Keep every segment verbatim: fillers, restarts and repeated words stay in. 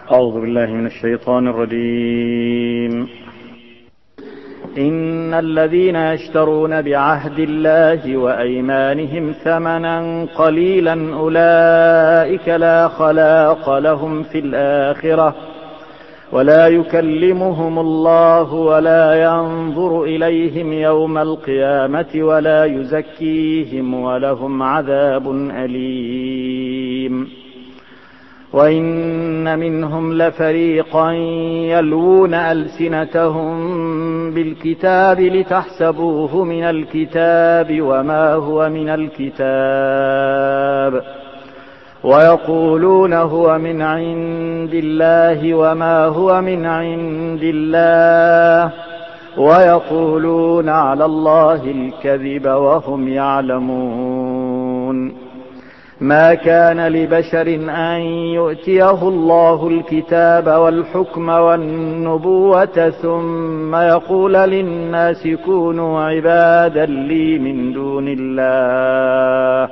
أعوذ بالله من الشيطان الرجيم. إن الذين يشترون بعهد الله وأيمانهم ثمنا قليلا أولئك لا خلاق لهم في الآخرة ولا يكلمهم الله ولا ينظر إليهم يوم القيامة ولا يزكيهم ولهم عذاب أليم. وإن منهم لفريقا يلوون ألسنتهم بالكتاب لتحسبوه من الكتاب وما هو من الكتاب ويقولون هو من عند الله وما هو من عند الله ويقولون على الله الكذب وهم يعلمون. ما كان لبشر أن يؤتيه الله الكتاب والحكم والنبوة ثم يقول للناس كونوا عبادا لي من دون الله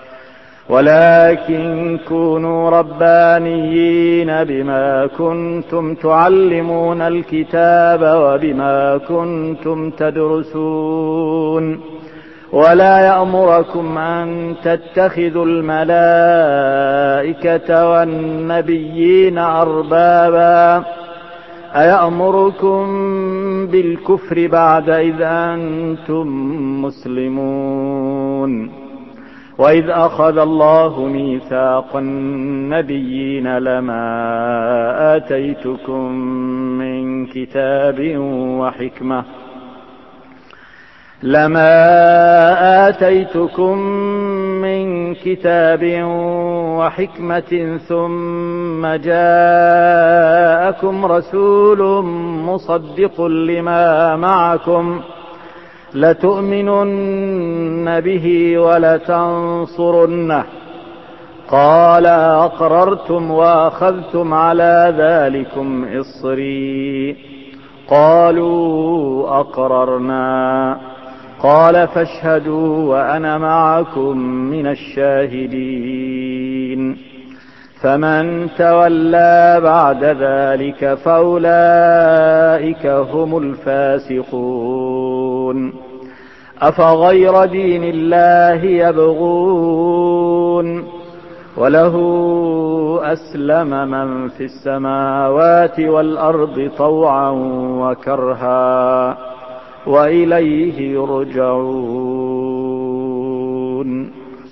ولكن كونوا ربانيين بما كنتم تعلمون الكتاب وبما كنتم تدرسون ولا يأمركم أن تتخذوا الملائكة والنبيين أربابا أيأمركم بالكفر بعد إذ أنتم مسلمون. وإذ أخذ الله ميثاق النبيين لما آتيتكم من كتاب وحكمة لما آتيتكم من كتاب وحكمة ثم جاءكم رسول مصدق لما معكم لتؤمنن به ولتنصرنه قال أقررتم وأخذتم على ذلكم إصري قالوا أقررنا قال فاشهدوا وأنا معكم من الشاهدين. فمن تولى بعد ذلك فأولئك هم الفاسقون. أفغير دين الله يبغون وله أسلم من في السماوات والأرض طوعا وكرها وإليه يرجعون.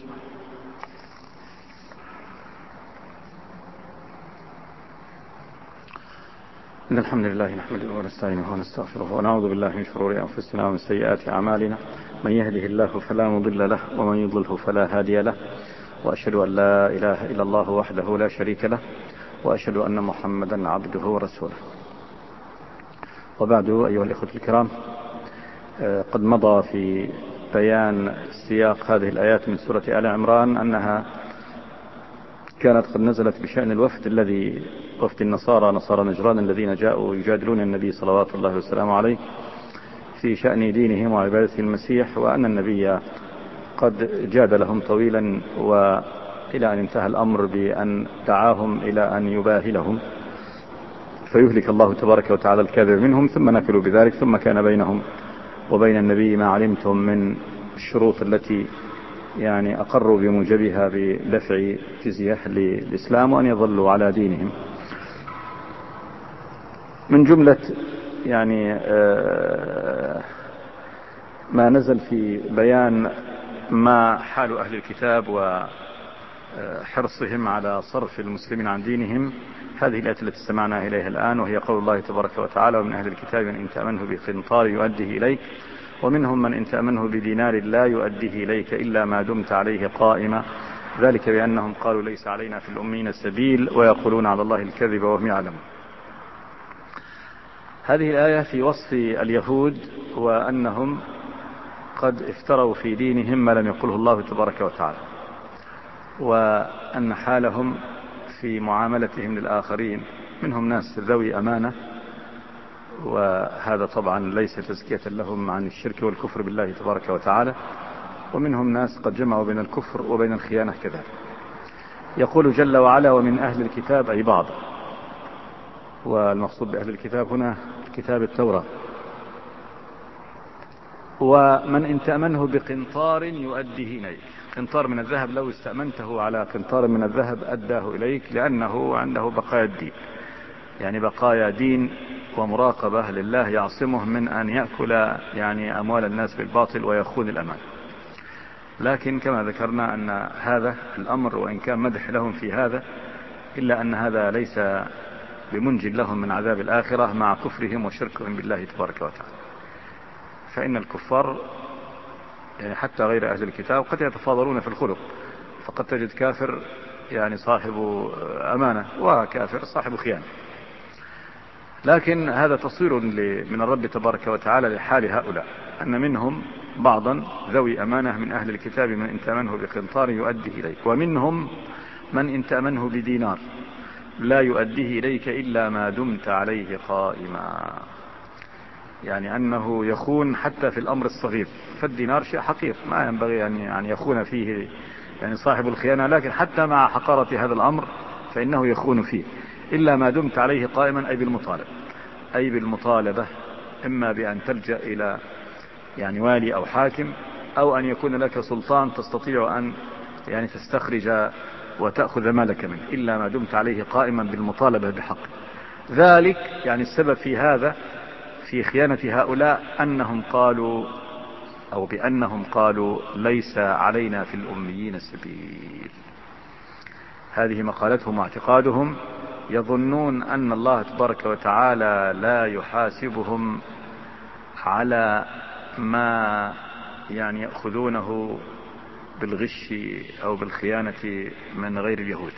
إن الحمد لله نحمده ونستعينه ونستغفره ونعوذ بالله من شرور أنفسنا ومن سيئات أعمالنا من يهده الله فلا مضل له ومن يضلله فلا هادي له وأشهد أن لا إله إلا الله وحده لا شريك له وأشهد أن محمدا عبده ورسوله. وبعد أيها الإخوة الكرام، قد مضى في بيان سياق هذه الآيات من سورة آل عمران أنها كانت قد نزلت بشأن الوفد الذي وفد النصارى نصارى نجران الذين جاءوا يجادلون النبي صلوات الله وسلامه عليه في شأن دينهم وعبادة المسيح، وأن النبي قد جادلهم طويلا وإلى أن انتهى الأمر بأن دعاهم إلى أن يباهلهم فيهلك الله تبارك وتعالى الكاذب منهم، ثم نكلوا بذلك. ثم كان بينهم وبين النبي ما علمتم من الشروط التي يعني أقروا بموجبها بدفع جزية للإسلام وأن يظلوا على دينهم. من جملة يعني ما نزل في بيان ما حال أهل الكتاب وحرصهم على صرف المسلمين عن دينهم هذه الآية التي استمعنا إليها الآن، وهي قول الله تبارك وتعالى: ومن أهل الكتاب من إن تأمنه بقنطار يؤديه إليك ومنهم من إن تأمنه بدينار لا يؤديه إليك إلا ما دمت عليه قائما ذلك بأنهم قالوا ليس علينا في الأمين سبيل ويقولون على الله الكذب وهم يعلمون. هذه الآية في وصف اليهود وأنهم قد افتروا في دينهم ما لم يقله الله تبارك وتعالى، وأن حالهم في معاملتهم للآخرين منهم ناس ذوي أمانة، وهذا طبعا ليس تزكية لهم عن الشرك والكفر بالله تبارك وتعالى، ومنهم ناس قد جمعوا بين الكفر وبين الخيانة كذلك. يقول جل وعلا: ومن أهل الكتاب أي بعض. والمقصود بأهل الكتاب هنا كتاب التوراة. ومن إن تأمنه بقنطار يؤديه إليك، قنطار من الذهب لو استأمنته على قنطار من الذهب أداه إليك، لأنه عنده بقايا الدين، يعني بقايا دين ومراقبة لله يعصمه من أن يأكل يعني أموال الناس بالباطل ويخون الأمان. لكن كما ذكرنا أن هذا الأمر وإن كان مدح لهم في هذا، إلا أن هذا ليس بمنج لهم من عذاب الآخرة مع كفرهم وشركهم بالله تبارك وتعالى. فإن الكفار يعني حتى غير أهل الكتاب قد يتفاضلون في الخلق، فقد تجد كافر يعني صاحب أمانة وكافر صاحب خيانة، لكن هذا تصوير من الرب تبارك وتعالى لحال هؤلاء، أن منهم بعضا ذوي أمانة من أهل الكتاب من إن تأمنه بقنطار يؤديه إليك، ومنهم من إن تأمنه بدينار لا يؤديه إليك إلا ما دمت عليه قائما، يعني أنه يخون حتى في الأمر الصغير. فالدينار شيء حقير ما ينبغي أن يخون فيه يعني صاحب الخيانة، لكن حتى مع حقارة هذا الأمر فإنه يخون فيه إلا ما دمت عليه قائما، أي بالمطالبة أي بالمطالبة إما بأن تلجأ إلى يعني والي أو حاكم، أو أن يكون لك سلطان تستطيع أن يعني تستخرج وتأخذ مالك منه، إلا ما دمت عليه قائما بالمطالبة بحق ذلك. يعني السبب في هذا في خيانة هؤلاء أنهم قالوا أو بأنهم قالوا ليس علينا في الأميين سبيل. هذه مقالتهم واعتقادهم، يظنون أن الله تبارك وتعالى لا يحاسبهم على ما يعني يأخذونه بالغش أو بالخيانة من غير اليهود.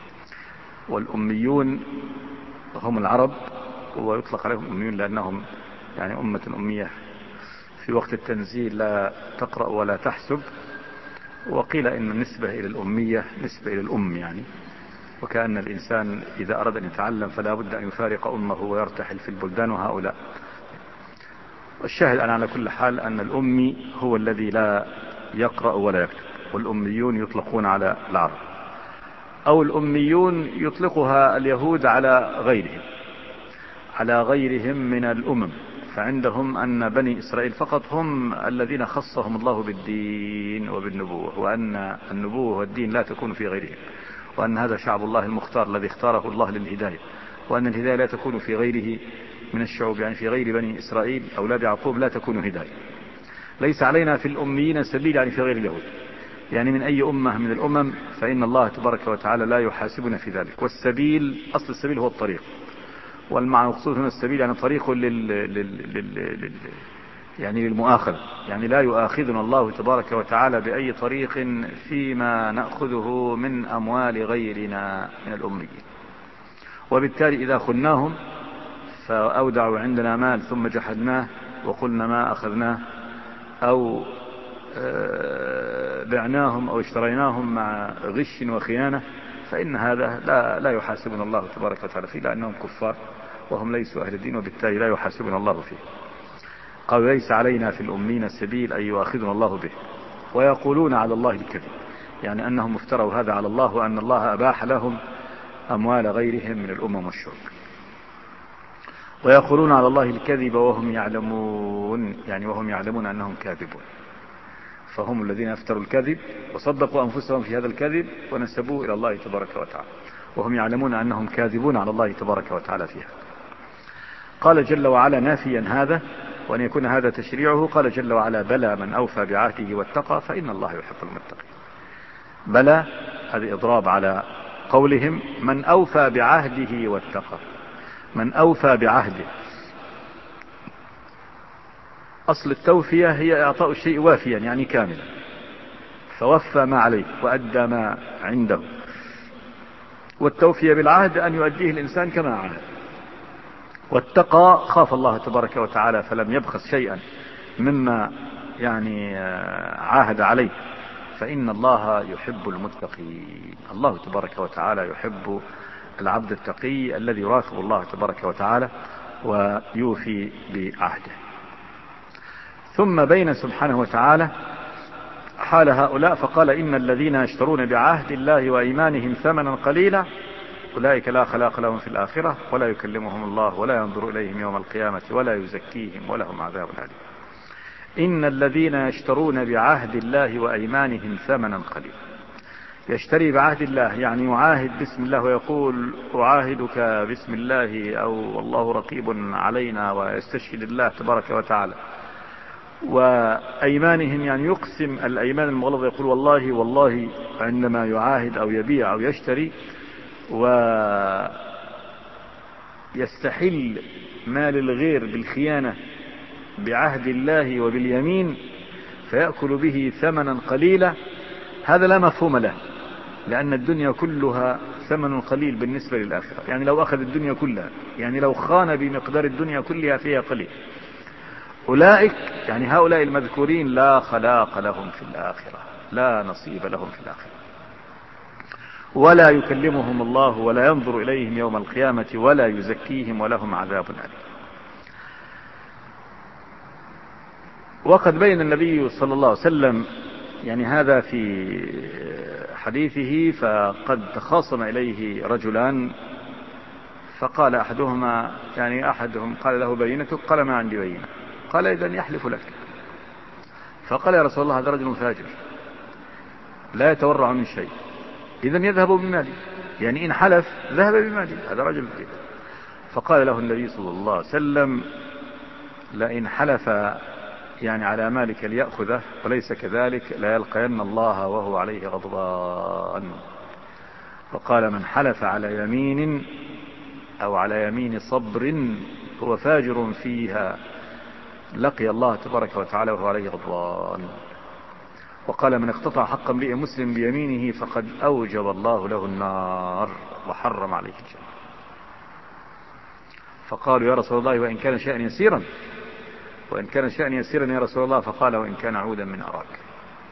والأميون هم العرب، ويطلق عليهم أميون لأنهم يعني أمة أمية في وقت التنزيل لا تقرأ ولا تحسب. وقيل إن النسبة إلى الأمية نسبة إلى الأم، يعني وكأن الإنسان إذا أراد أن يتعلم فلا بد أن يفارق أمه ويرتحل في البلدان وهؤلاء. والشاهد أنا على كل حال أن الأمي هو الذي لا يقرأ ولا يكتب، والأميون يطلقون على العرب، أو الأميون يطلقها اليهود على غيرهم على غيرهم من الأمم. فعندهم أن بني إسرائيل فقط هم الذين خصهم الله بالدين وبالنبوة، وأن النبوة والدين لا تكون في غيرهم، وأن هذا شعب الله المختار الذي اختاره الله للهداية، وأن الهداية لا تكون في غيره من الشعوب، يعني في غير بني إسرائيل أولاد يعقوب لا تكون هداية. ليس علينا في الأميين سبيل، يعني في غير اليهود، يعني من أي أمة من الأمم، فإن الله تبارك وتعالى لا يحاسبنا في ذلك. والسبيل أصل السبيل هو الطريق، والمعنى مقصود هنا السبيل يعني طريق لل... لل... لل... لل... يعني للمؤاخذة، يعني لا يؤاخذنا الله تبارك وتعالى بأي طريق فيما نأخذه من أموال غيرنا من الأميين. وبالتالي إذا خناهم فأودعوا عندنا مال ثم جحدناه وقلنا ما أخذناه، أو بعناهم أو اشتريناهم مع غش وخيانة، فإن هذا لا, لا يحاسبنا الله تبارك وتعالى فيه، لأنهم كفار وهم ليسوا أهل الدين، وبالتالي لا يحاسبنا الله فيه. قال ليس علينا في الأمين سبيل أن يؤاخذنا الله به. ويقولون على الله الكذب، يعني أنهم افتروا هذا على الله، وأن الله أباح لهم أموال غيرهم من الأمم والشرك. ويقولون على الله الكذب وهم يعلمون، يعني وهم يعلمون أنهم كاذبون. فهم الذين افتروا الكذب وصدقوا أنفسهم في هذا الكذب ونسبوه إلى الله تبارك وتعالى، وهم يعلمون أنهم كاذبون على الله تبارك وتعالى فيها. قال جل وعلا نافيا هذا وأن يكون هذا تشريعه، قال جل وعلا بلى من أوفى بعهده واتقى فإن الله يحب المتقين. بلى هذا إضراب على قولهم من أوفى بعهده واتقى. من أوفى بعهده، أصل التوفية هي إعطاء الشيء وافيا يعني كاملا، فوفى ما عليه وأدى ما عنده. والتوفية بالعهد أن يؤديه الإنسان كما عهد. واتقى خاف الله تبارك وتعالى فلم يبخس شيئا مما يعني عاهد عليه، فإن الله يحب المتقين. الله تبارك وتعالى يحب العبد التقي الذي يراقب الله تبارك وتعالى ويوفي بعهده. ثم بين سبحانه وتعالى حال هؤلاء فقال إن الذين يشترون بعهد الله وإيمانهم ثمنا قليلا أولئك لا خلاق لهم في الآخرة ولا يكلمهم الله ولا ينظر إليهم يوم القيامة ولا يزكيهم ولهم عذاب أليم. إن الذين يشترون بعهد الله وأيمانهم ثمنا قليلا. يشتري بعهد الله يعني يعاهد باسم الله ويقول أعاهدك باسم الله أو الله رقيب علينا ويستشهد الله تبارك وتعالى. وأيمانهم يعني يقسم الأيمان المغلظة، يقول والله والله عندما يعاهد أو يبيع أو يشتري، ويستحل مال الغير بالخيانة بعهد الله وباليمين فيأكل به ثمنا قليلا. هذا لا مفهوم له، لأن الدنيا كلها ثمن قليل بالنسبة للآخرة. يعني لو أخذ الدنيا كلها، يعني لو خان بمقدار الدنيا كلها فيها قليل. أولئك يعني هؤلاء المذكورين لا خلاق لهم في الآخرة، لا نصيب لهم في الآخرة، ولا يكلمهم الله ولا ينظر إليهم يوم القيامة ولا يزكيهم ولهم عذاب أليم. وقد بين النبي صلى الله عليه وسلم يعني هذا في حديثه، فقد تخاصم إليه رجلان، فقال أحدهما يعني أحدهم قال له بينتك؟ قال ما عندي بينة. قال إذن يحلف لك. فقال يا رسول الله هذا رجل فاجر لا يتورع من شيء، إذن يذهب بمالي، يعني إن حلف ذهب بمالي، هذا رجل فاجر. فقال له النبي صلى الله عليه وسلم لئن حلف يعني على مالك ليأخذه وليس كذلك لا يلقين الله وهو عليه غضبان. فقال من حلف على يمين أو على يمين صبر هو فاجر فيها لقي الله تبارك وتعالى وهو عليه غضبان. وقال من اقتطع حق امرئ مسلم بيمينه فقد أوجب الله له النار وحرم عليه الجنة. فقالوا يا رسول الله وإن كان شيئا يسيرا، وإن كان شيئا يسيرا يا رسول الله. فقال وإن كان عودا من أراك.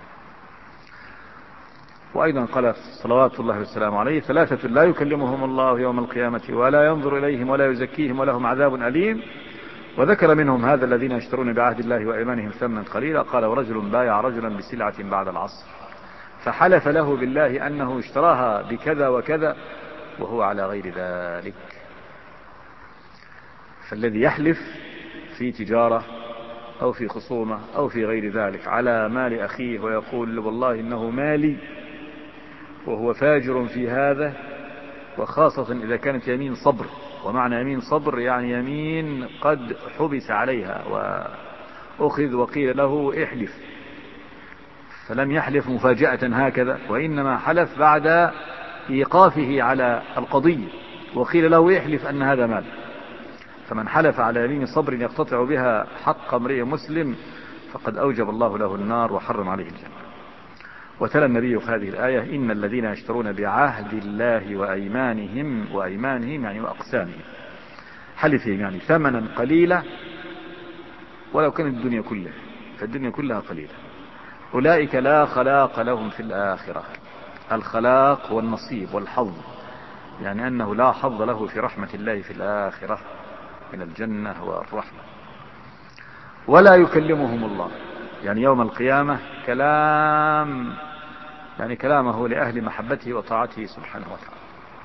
وأيضا قال صلوات الله والسلام عليه ثلاثة لا يكلمهم الله يوم القيامة ولا ينظر إليهم ولا يزكيهم ولهم عذاب أليم. وذكر منهم هذا الذين يشترون بعهد الله وأيمانهم ثمنا قليلا. قال ورجل بايع رجلا بسلعة بعد العصر فحلف له بالله أنه اشتراها بكذا وكذا وهو على غير ذلك. فالذي يحلف في تجارة أو في خصومة أو في غير ذلك على مال أخيه ويقول والله إنه مالي وهو فاجر في هذا، وخاصة إذا كانت يمين صبر. ومعنى يمين صبر يعني يمين قد حبس عليها وأخذ وقيل له احلف، فلم يحلف مفاجأة هكذا، وإنما حلف بعد إيقافه على القضية وقيل له احلف أن هذا مال. فمن حلف على يمين صبر يقتطع بها حق امرئ مسلم فقد أوجب الله له النار وحرم عليه الجنة. وتلا النبي هذه الآية إن الذين يشترون بعهد الله وأيمانهم، وأيمانهم يعني وأقسامهم حلفهم يعني ثمنا قليلا ولو كانت الدنيا كلها، فالدنيا كلها قليلة. أولئك لا خلاق لهم في الآخرة. الخلاق والنصيب والحظ، يعني أنه لا حظ له في رحمة الله في الآخرة من الجنة والرحمة. ولا يكلمهم الله يعني يوم القيامة كلام يعني كلامه لأهل محبته وطاعته سبحانه وتعالى.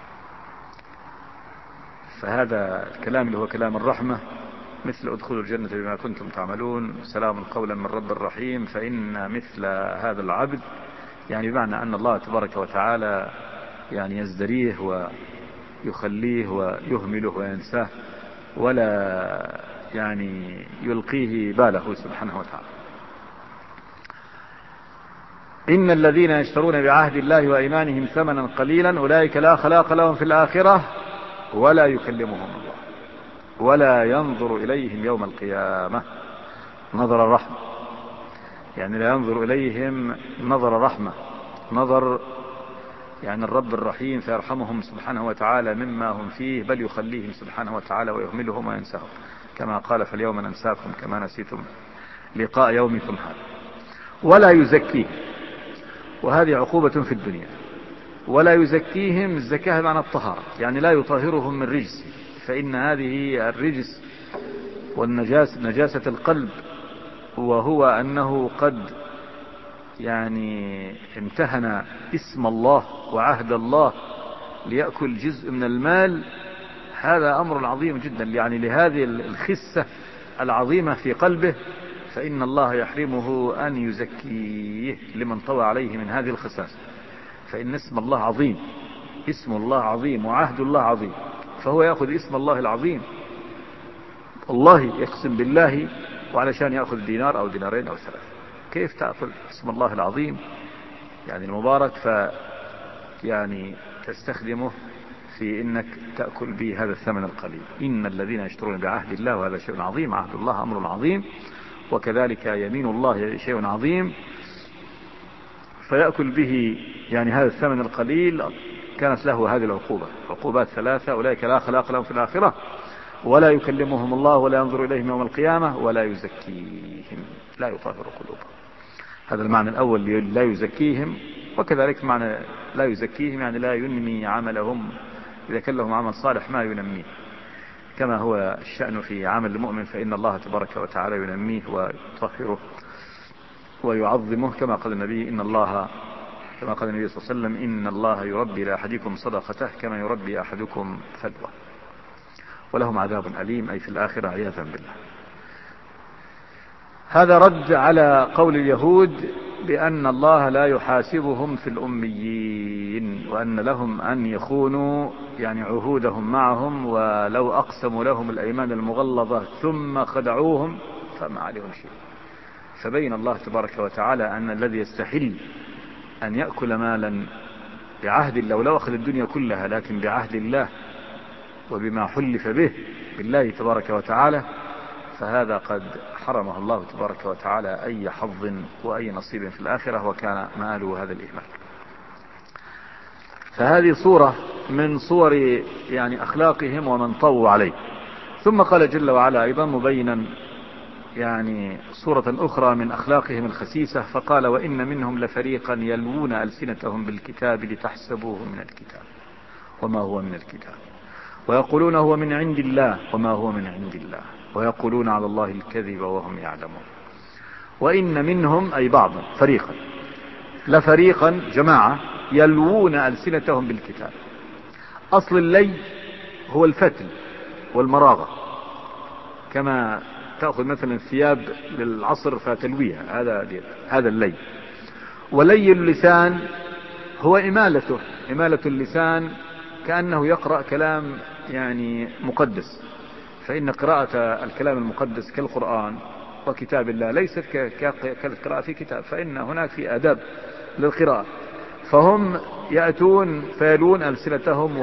فهذا الكلام اللي هو كلام الرحمة مثل ادخلوا الجنة بما كنتم تعملون سلام قولا من رب الرحيم. فإن مثل هذا العبد يعني بمعنى أن الله تبارك وتعالى يعني يزدريه ويخليه ويهمله وينساه ولا يعني يلقيه باله سبحانه وتعالى. إن الذين يشترون بعهد الله وأيمانهم ثمنا قليلا أولئك لا خلاق لهم في الآخرة ولا يكلمهم الله ولا ينظر إليهم يوم القيامة نظر الرحمة، يعني لا ينظر إليهم نظر رحمة، نظر يعني الرب الرحيم فيرحمهم سبحانه وتعالى مما هم فيه، بل يخليهم سبحانه وتعالى ويهملهم وينساهم كما قال فاليوم ننساكم كما نسيتم لقاء يومكم هذا. ولا يزكيهم، وهذه عقوبة في الدنيا. ولا يزكيهم، الزكاة معنى الطهارة، يعني لا يطهرهم من رجس، فإن هذه الرجس والنجاسة نجاسة القلب، وهو أنه قد يعني امتهن اسم الله وعهد الله ليأكل جزء من المال، هذا أمر عظيم جدا يعني لهذه الخسة العظيمة في قلبه، فإن الله يحرمه أن يزكيه لمن طوى عليه من هذه الخساسة. فإن اسم الله عظيم، اسم الله عظيم وعهد الله عظيم، فهو يأخذ اسم الله العظيم، الله يقسم بالله وعلشان يأخذ دينار أو دينارين أو ثلاثة. كيف تأخذ اسم الله العظيم يعني المبارك ف يعني تستخدمه في انك تأكل به هذا الثمن القليل؟ ان الذين يشترون بعهد الله، وهذا شيء عظيم، عهد الله امر عظيم، وكذلك يمين الله شيء عظيم، فيأكل به يعني هذا الثمن القليل كانت له هذه العقوبة، عقوبات ثلاثة: أولئك لا خلاق لهم في الآخرة، ولا يكلمهم الله، ولا ينظر إليهم يوم القيامة، ولا يزكيهم، لا يطهر قلوبهم. هذا المعنى الأول، لا يزكيهم. وكذلك معنى لا يزكيهم يعني لا ينمي عملهم، إذا كان لهم عمل صالح ما ينميه، كما هو الشأن في عمل المؤمن، فإن الله تبارك وتعالى ينميه ويطهره ويعظمه، كما قال النبي إن الله كما قال النبي صلى الله عليه وسلم إن الله يربي لأحدكم صدقته كما يربي أحدكم فلوه، ولهم عذاب أليم أي في الآخرة عياذا بالله. هذا رد على قول اليهود بأن الله لا يحاسبهم في الأميين، وأن لهم أن يخونوا يعني عهودهم معهم، ولو أقسموا لهم الأيمان المغلظة ثم خدعوهم فما عليهم شيء. فبين الله تبارك وتعالى أن الذي يستحل أن يأكل مالا بعهد الله، ولو أخذ الدنيا كلها لكن بعهد الله وبما حلف به بالله تبارك وتعالى، فهذا قد حرمه الله تبارك وتعالى أي حظ وأي نصيب في الآخرة، وكان مآله هذا الإهمال. فهذه صورة من صور يعني أخلاقهم ومن طووا عليه. ثم قال جل وعلا أيضا مبينا يعني صورة أخرى من أخلاقهم الخسيسة، فقال وإن منهم لفريقا يلوون ألسنتهم بالكتاب لتحسبوه من الكتاب وما هو من الكتاب، ويقولون هو من عند الله وما هو من عند الله، ويقولون على الله الكذب وهم يعلمون. وإن منهم أي بعض فريقا، لفريقا جماعة، يلوون ألسنتهم بالكتاب. أصل اللي هو الفتل والمراغة، كما تأخذ مثلا الثياب للعصر فتلويها، هذا هذا اللي. ولي اللسان هو إمالته، إمالة اللسان كأنه يقرأ كلام يعني مقدس، فإن قراءة الكلام المقدس كالقرآن وكتاب الله ليست كالقراءة في كتاب، فإن هناك في آداب للقراءة. فهم يأتون فيلون ألسنتهم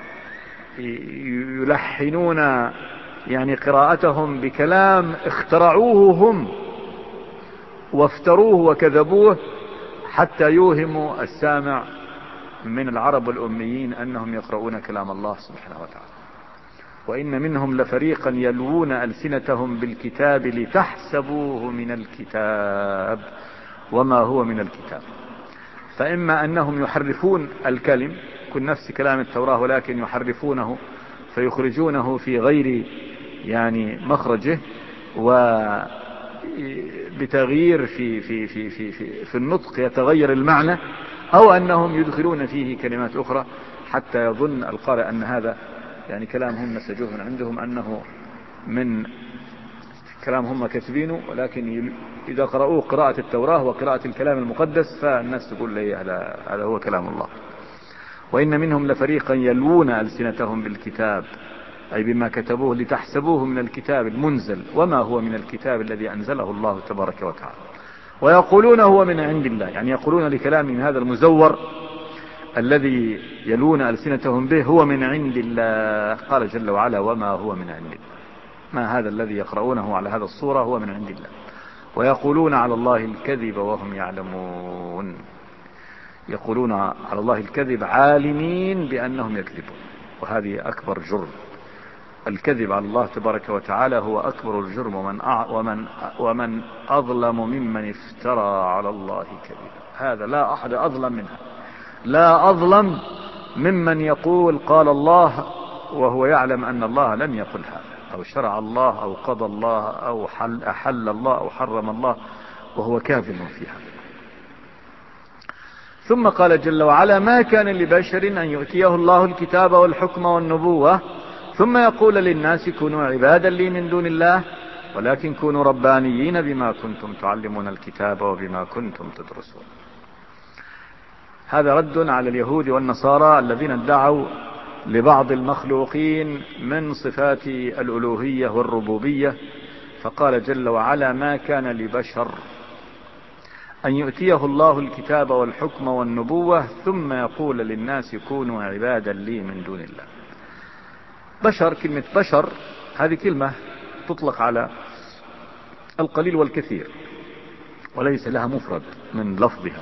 ويلحنون يعني قراءتهم بكلام اخترعوه هم وافتروه وكذبوه حتى يوهموا السامع من العرب والأميين أنهم يقرؤون كلام الله سبحانه وتعالى. وإن منهم لفريقا يلوون ألسنتهم بالكتاب لتحسبوه من الكتاب وما هو من الكتاب. فإما أنهم يحرفون الكلم كن نفس كلام التوراة، ولكن يحرفونه فيخرجونه في غير يعني مخرجه، وبتغيير في, في, في, في, في, في النطق يتغير المعنى، أو أنهم يدخلون فيه كلمات أخرى حتى يظن القارئ أن هذا يعني كلام هم نسجوه من عندهم، أنه من كلام هم كاتبينه، ولكن إذا قرأوه قراءة التوراة وقراءة الكلام المقدس فالناس تقول لي هذا هذا هو كلام الله. وإن منهم لفريقا يلوون ألسنتهم بالكتاب أي بما كتبوه لتحسبوه من الكتاب المنزل وما هو من الكتاب الذي أنزله الله تبارك وتعالى، ويقولون هو من عند الله، يعني يقولون لكلامهم هذا المزور الذي يلون ألسنتهم به هو من عند الله. قال جل وعلا وما هو من عند الله، ما هذا الذي يقرؤونه على هذا الصورة هو من عند الله. ويقولون على الله الكذب وهم يعلمون، يقولون على الله الكذب عالمين بأنهم يكذبون، وهذه أكبر جرم. الكذب على الله تبارك وتعالى هو أكبر الجرم، ومن, ومن, ومن أظلم ممن افترى على الله كذبا. هذا لا أحد أظلم منها، لا أظلم ممن يقول قال الله وهو يعلم أن الله لم يقل هذا، أو شرع الله أو قضى الله أو حل أحل الله أو حرم الله وهو كاذب في هذا. ثم قال جل وعلا: ما كان لبشر أن يؤتيه الله الكتاب والحكم والنبوة ثم يقول للناس كونوا عبادا لي من دون الله ولكن كونوا ربانيين بما كنتم تعلمون الكتاب وبما كنتم تدرسون. هذا رد على اليهود والنصارى الذين ادعوا لبعض المخلوقين من صفات الألوهية والربوبية، فقال جل وعلا: ما كان لبشر أن يؤتيه الله الكتاب والحكم والنبوة ثم يقول للناس كونوا عبادا لي من دون الله. بشر، كلمة بشر هذه كلمة تطلق على القليل والكثير وليس لها مفرد من لفظها،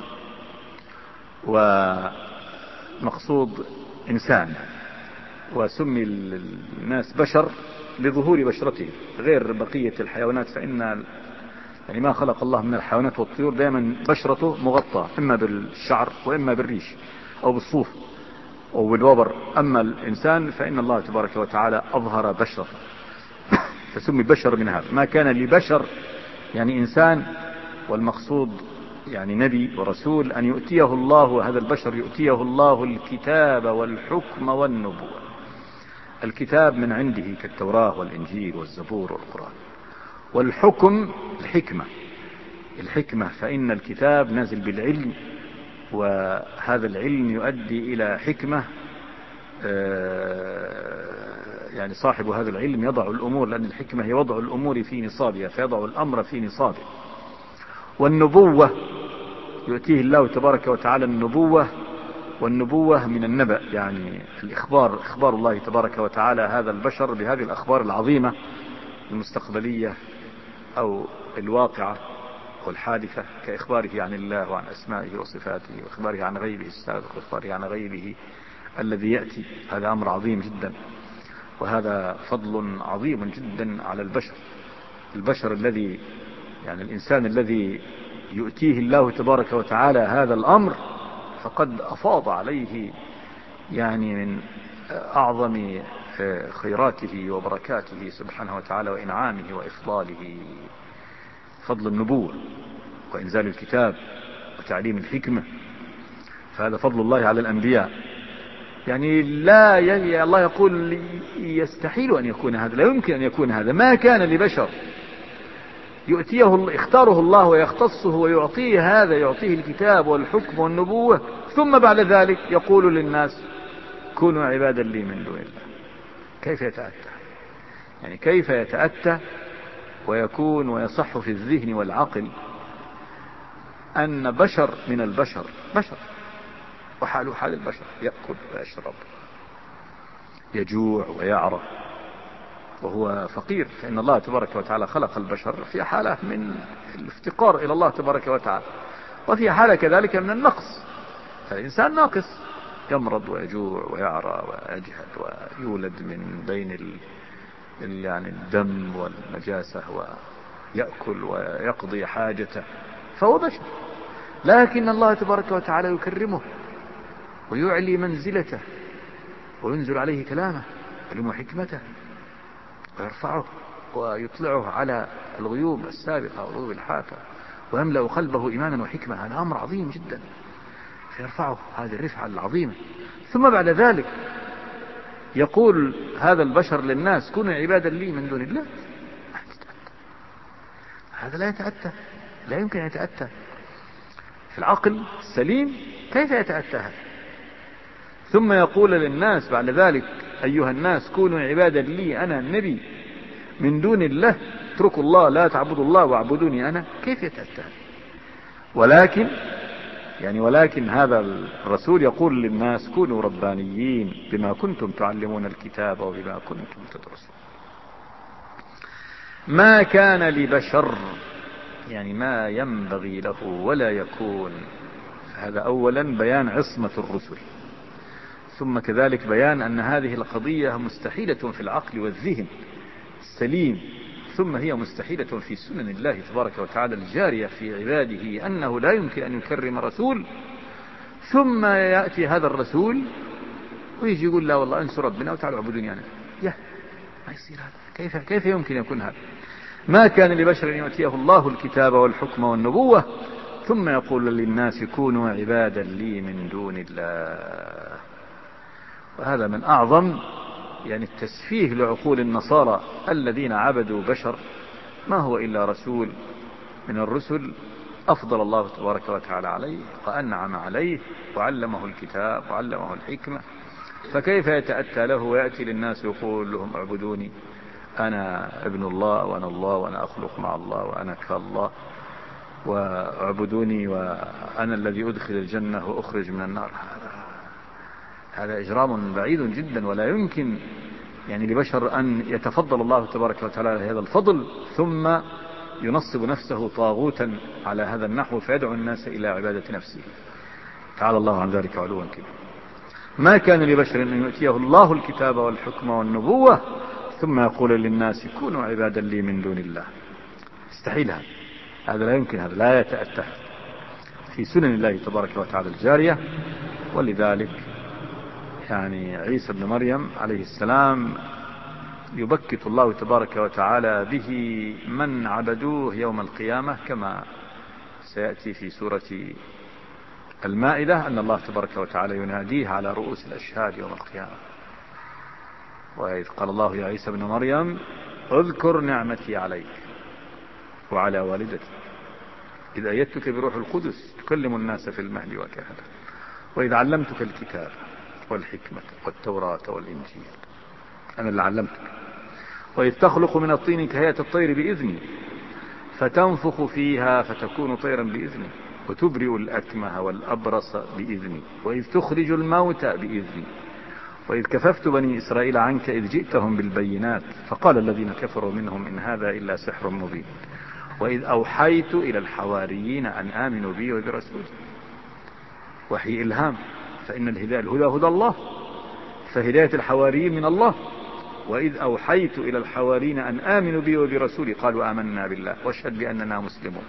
ومقصود إنسان، وسمي الناس بشر لظهور بشرته غير بقية الحيوانات، فإن يعني ما خلق الله من الحيوانات والطيور دائما بشرته مغطى إما بالشعر وإما بالريش أو بالصوف أو بالوبر، أما الإنسان فإن الله تبارك وتعالى أظهر بشرته فسمي بشر من هذا. ما كان لبشر يعني إنسان، والمقصود يعني نبي ورسول، أن يؤتيه الله، هذا البشر يؤتيه الله الكتاب والحكم والنبوة. الكتاب من عنده كالتوراة والإنجيل والزبور والقرآن، والحكم الحكمة الحكمة فإن الكتاب نازل بالعلم، وهذا العلم يؤدي إلى حكمة، يعني صاحب هذا العلم يضع الأمور، لأن الحكمة هي وضع الأمور في نصابها، فيضع الأمر في نصابه. والنبوة يؤتيه الله تبارك وتعالى النبوة، والنبوة من النبأ يعني الإخبار، إخبار الله تبارك وتعالى هذا البشر بهذه الأخبار العظيمة المستقبلية أو الواقعة والحادثة، كإخباره عن الله وعن أسمائه وصفاته، وإخباره عن غيبه السابق، وإخباره عن غيبه الذي يأتي. هذا أمر عظيم جدا، وهذا فضل عظيم جدا على البشر. البشر الذي يعني الإنسان الذي يؤتيه الله تبارك وتعالى هذا الأمر فقد أفاض عليه يعني من أعظم خيراته وبركاته سبحانه وتعالى وإنعامه وإفضاله، فضل النبوة وإنزال الكتاب وتعليم الحكمة، فهذا فضل الله على الأنبياء. يعني لا ي... الله يقول يستحيل أن يكون هذا، لا يمكن أن يكون هذا. ما كان لبشر يؤتيه اختاره الله ويختصه ويعطيه هذا، يعطيه الكتاب والحكم والنبوة، ثم بعد ذلك يقول للناس كونوا عبادا لي من دون الله. كيف يتأتى؟ يعني كيف يتأتى ويكون ويصح في الذهن والعقل أن بشر من البشر، بشر وحاله حال البشر، يأكل ويشرب، يجوع ويعرى وهو فقير، فإن الله تبارك وتعالى خلق البشر في حالة من الافتقار إلى الله تبارك وتعالى، وفي حالة كذلك من النقص، فالإنسان ناقص، يمرض ويجوع ويعرى ويجهد ويولد من بين ال... يعني الدم والنجاسة، ويأكل ويقضي حاجته، فهو بشر. لكن الله تبارك وتعالى يكرمه ويعلي منزلته وينزل عليه كلامه ويعلمه حكمته ويرفعه ويطلعه على الغيوب السابقة والغيوب الحاكة، ويملأ قلبه إيمانا وحكمة. هذا أمر عظيم جدا، فيرفعه هذه الرفعة العظيمة. ثم بعد ذلك يقول هذا البشر للناس كونوا عبادا لي من دون الله. هذا لا يتأتى، لا يمكن أن يتأتى في العقل السليم. كيف يتأتى هذا؟ ثم يقول للناس بعد ذلك أيها الناس كونوا عبادا لي أنا النبي من دون الله، اتركوا الله لا تعبدوا الله واعبدوني أنا. كيف يتأتى؟ ولكن يعني ولكن هذا الرسول يقول للناس كونوا ربانيين بما كنتم تعلمون الكتاب وبما كنتم تدرسون. ما كان لبشر يعني ما ينبغي له ولا يكون. هذا أولا بيان عصمة الرسل، ثم كذلك بيان أن هذه القضية مستحيلة في العقل والذهن السليم، ثم هي مستحيلة في سنن الله تبارك وتعالى الجارية في عباده، أنه لا يمكن أن يكرم رسول ثم يأتي هذا الرسول ويجي يقول لا والله انسوا ربنا وتعالوا اعبدوني أنا. يا ما يصير هذا، كيف, كيف يمكن يكون هذا؟ ما كان لبشر أن يؤتيه الله الكتاب والحكم والنبوة ثم يقول للناس كونوا عبادا لي من دون الله. وهذا من أعظم يعني التسفيه لعقول النصارى الذين عبدوا بشر ما هو إلا رسول من الرسل أفضل الله تبارك وتعالى عليه وأنعم عليه وعلمه الكتاب وعلمه الحكمة، فكيف يتأتى له ويأتي للناس ويقول لهم اعبدوني أنا ابن الله وأنا الله وأنا أخلق مع الله وأنا كالله واعبدوني وأنا الذي أدخل الجنة وأخرج من النار. هذا إجرام بعيد جدا، ولا يمكن يعني لبشر أن يتفضل الله تبارك وتعالى هذا الفضل ثم ينصب نفسه طاغوتا على هذا النحو فيدعو الناس إلى عبادة نفسه. تعالى الله عن ذلك علوا كبيرا. ما كان لبشر أن يؤتيه الله الكتاب والحكم والنبوة ثم يقول للناس كونوا عبادا لي من دون الله. استحيل هذا، هذا لا يمكن، هذا لا يتأتى في سنن الله تبارك وتعالى الجارية. ولذلك يعني عيسى بن مريم عليه السلام يبكت الله تبارك وتعالى به من عبدوه يوم القيامة، كما سيأتي في سورة المائدة أن الله تبارك وتعالى يناديه على رؤوس الأشهاد يوم القيامة. وإذ قال الله يا عيسى بن مريم اذكر نعمتي عليك وعلى والدتك إذ أيدتك بروح القدس تكلم الناس في المهد وكهلا وإذ علمتك الكتاب والحكمة والتوراة والإنجيل، أنا اللي علمتك. وإذ تخلق من الطين كهيئة الطير بإذني فتنفخ فيها فتكون طيرا بإذني وتبرئ الأكمه والأبرص بإذني وإذ تخرج الموتى بإذني وإذ كففت بني إسرائيل عنك إذ جئتهم بالبينات فقال الذين كفروا منهم إن هذا إلا سحر مبين وإذ أوحيت إلى الحواريين أن آمنوا بي وبرسولي. وحي إلهام، فإن الهدى الهدى هدى الله، فهداية الحواريين من الله. وإذ أوحيت إلى الحواريين أن آمنوا بي وبرسولي قالوا آمنا بالله واشهد بأننا مسلمون.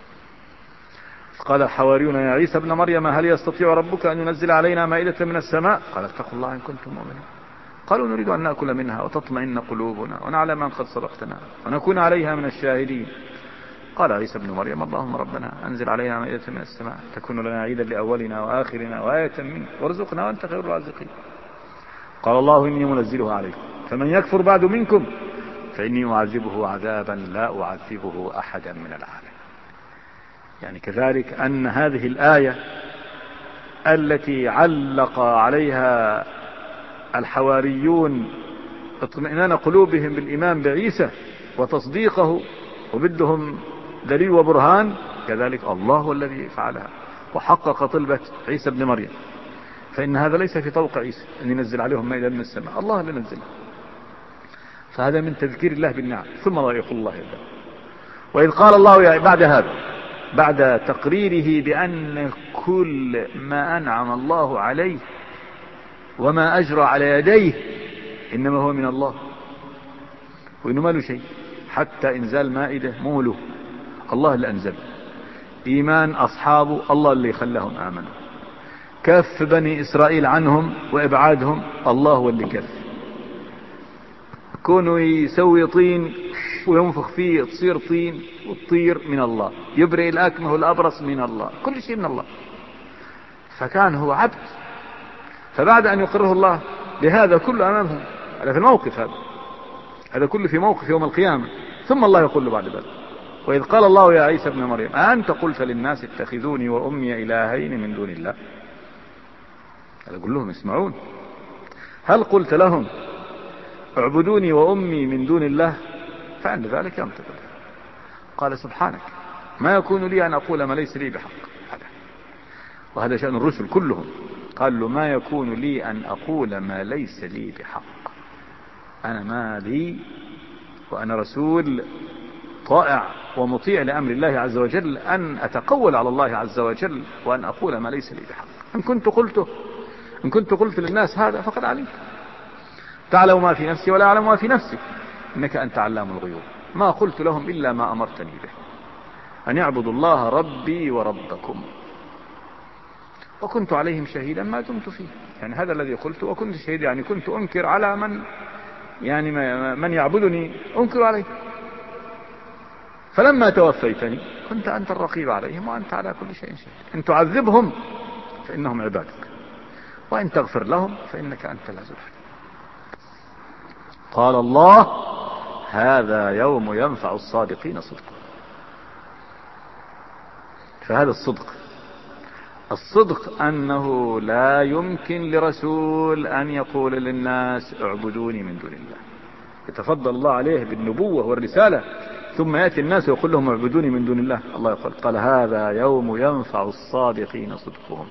قال الحواريون يا عيسى ابن مريم هل يستطيع ربك أن ينزل علينا مائدة من السماء؟ قال اتقوا الله إن كنتم مؤمنين. قالوا نريد أن نأكل منها وتطمئن قلوبنا ونعلم أن قد صدقتنا ونكون عليها من الشاهدين. قال عيسى ابن مريم اللهم ربنا أنزل علينا مائدة من السماء تكون لنا عيدا لأولنا وآخرنا وآية منك وارزقنا وأنت خير الرازقين. قال الله إني منزلها عليكم فمن يكفر بعد منكم فإني أعذبه عذابا لا أعذبه أحدا من العالمين. يعني كذلك أن هذه الآية التي علق عليها الحواريون اطمئنان قلوبهم بالإيمان بعيسى وتصديقه وبدهم دليل وبرهان، كذلك الله هو الذي فعلها وحقق طلبة عيسى بن مريم. فإن هذا ليس في طوق عيسى أن ينزل عليهم مائدة من السماء، الله اللي نزلها. فهذا من تذكير الله بالنعم. ثم ضيق الله يده. وإذ قال الله بعد هذا بعد تقريره بأن كل ما أنعم الله عليه وما أجرى على يديه إنما هو من الله وإنه ما له شيء، حتى إنزال مائدة موله الله اللي أنزل، إيمان أصحابه الله اللي خلاهم آمنوا، كف بني إسرائيل عنهم وإبعادهم الله هو اللي كف، كونه يسوي طين وينفخ فيه تصير طين وتطير من الله، يبرئ الأكمه والأبرص من الله، كل شيء من الله. فكان هو عبد. فبعد أن يقره الله بهذا كله أمامهم، هذا في الموقف، هذا هذا كله في موقف يوم القيامة، ثم الله يقول له بعد ذلك وإذ قال الله يا عيسى ابن مريم أأنت قلت للناس اتخذوني وأمي إلهين من دون الله. هذا يقول لهم اسمعون، هل قلت لهم اعبدوني وأمي من دون الله؟ فعند ذلك ينطق قال سبحانك ما يكون لي أن أقول ما ليس لي بحق. وهذا شأن الرسل كلهم، قال له ما يكون لي أن أقول ما ليس لي بحق، أنا ما لي وأنا رسول طائع ومطيع لأمر الله عز وجل أن أتقول على الله عز وجل وأن أقول ما ليس لي بحق. إن كنت قلته إن كنت قلت للناس هذا فقد علمت، تعلم ما في نفسي ولا أعلم ما في نفسك إنك أنت علام الغيوب. ما قلت لهم إلا ما أمرتني به أن يعبدوا الله ربي وربكم وكنت عليهم شهيدا ما دمت فيه. يعني هذا الذي قلت وكنت شهيدا، يعني كنت أنكر على من يعني من يعبدني أنكر عليه. فلما توفيتني كنت أنت الرقيب عليهم وأنت على كل شيء شهيد. إن تعذبهم فإنهم عبادك وإن تغفر لهم فإنك أنت العزيز الحكيم. قال الله هذا يوم ينفع الصادقين صدقهم. فهذا الصدق، الصدق أنه لا يمكن لرسول أن يقول للناس اعبدوني من دون الله، يتفضل الله عليه بالنبوة والرسالة ثم يأتي الناس ويقول لهم اعبدوني من دون الله. الله يقول قال هذا يوم ينفع الصادقين صدقهم.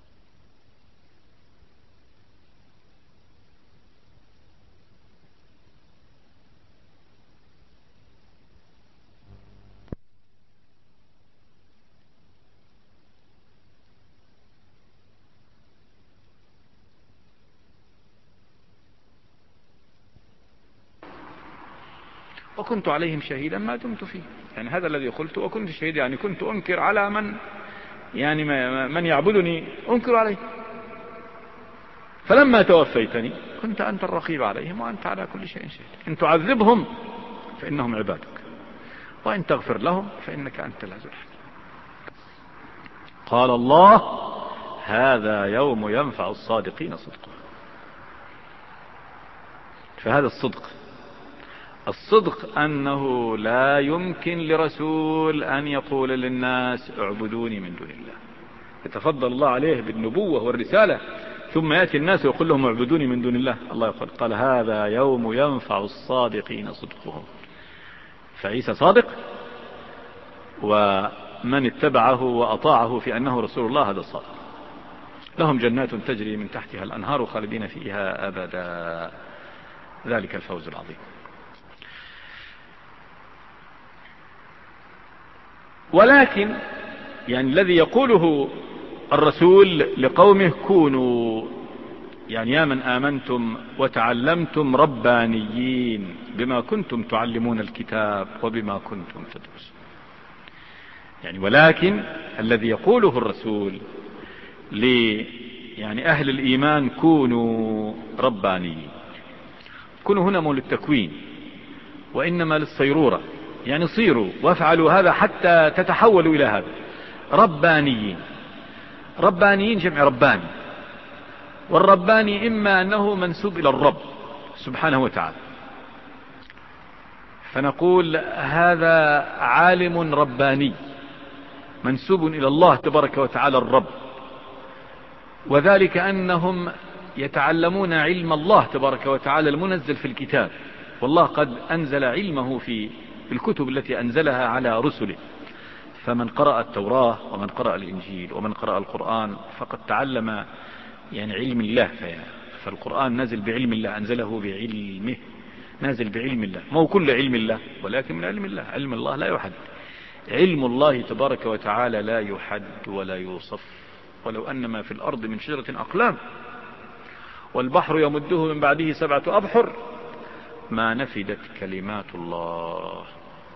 وكنت عليهم شهيدا ما دمت فيه، يعني هذا الذي قلت وكنت شهيدا، يعني كنت أنكر على من يعني من يعبدني أنكر عليه. فلما توفيتني كنت أنت الرقيب عليهم وأنت على كل شيء شهيد. إن تعذبهم فإنهم عبادك وإن تغفر لهم فإنك أنت العزيز الحكيم. قال الله هذا يوم ينفع الصادقين صدقهم. فهذا الصدق، الصدق أنه لا يمكن لرسول أن يقول للناس اعبدوني من دون الله، يتفضل الله عليه بالنبوة والرسالة ثم يأتي الناس ويقول لهم اعبدوني من دون الله. الله يقول قال هذا يوم ينفع الصادقين صدقهم. فعيسى صادق ومن اتبعه وأطاعه في أنه رسول الله هذا صادق. لهم جنات تجري من تحتها الأنهار خالدين فيها أبدا، ذلك الفوز العظيم. ولكن يعني الذي يقوله الرسول لقومه كونوا يعني يا من آمنتم وتعلمتم ربانيين بما كنتم تعلمون الكتاب وبما كنتم تدرسون، يعني ولكن الذي يقوله الرسول ل يعني أهل الإيمان كونوا ربانيين، كونوا هنا مو للتكوين وإنما للصيرورة، يعني صيروا وافعلوا هذا حتى تتحولوا إلى هذا. ربانيين، ربانيين جمع رباني، والرباني إما أنه منسوب إلى الرب سبحانه وتعالى، فنقول هذا عالم رباني منسوب إلى الله تبارك وتعالى الرب، وذلك أنهم يتعلمون علم الله تبارك وتعالى المنزل في الكتاب، والله قد أنزل علمه في الكتب التي أنزلها على رسله. فمن قرأ التوراة ومن قرأ الإنجيل ومن قرأ القرآن فقد تعلم يعني علم الله. فالقرآن نازل بعلم الله، أنزله بعلمه، نازل بعلم الله، مو كل علم الله ولكن من علم الله. علم الله لا يحد، علم الله تبارك وتعالى لا يحد ولا يوصف. ولو أن ما في الأرض من شجرة أقلام والبحر يمده من بعده سبعة أبحر ما نفدت كلمات الله.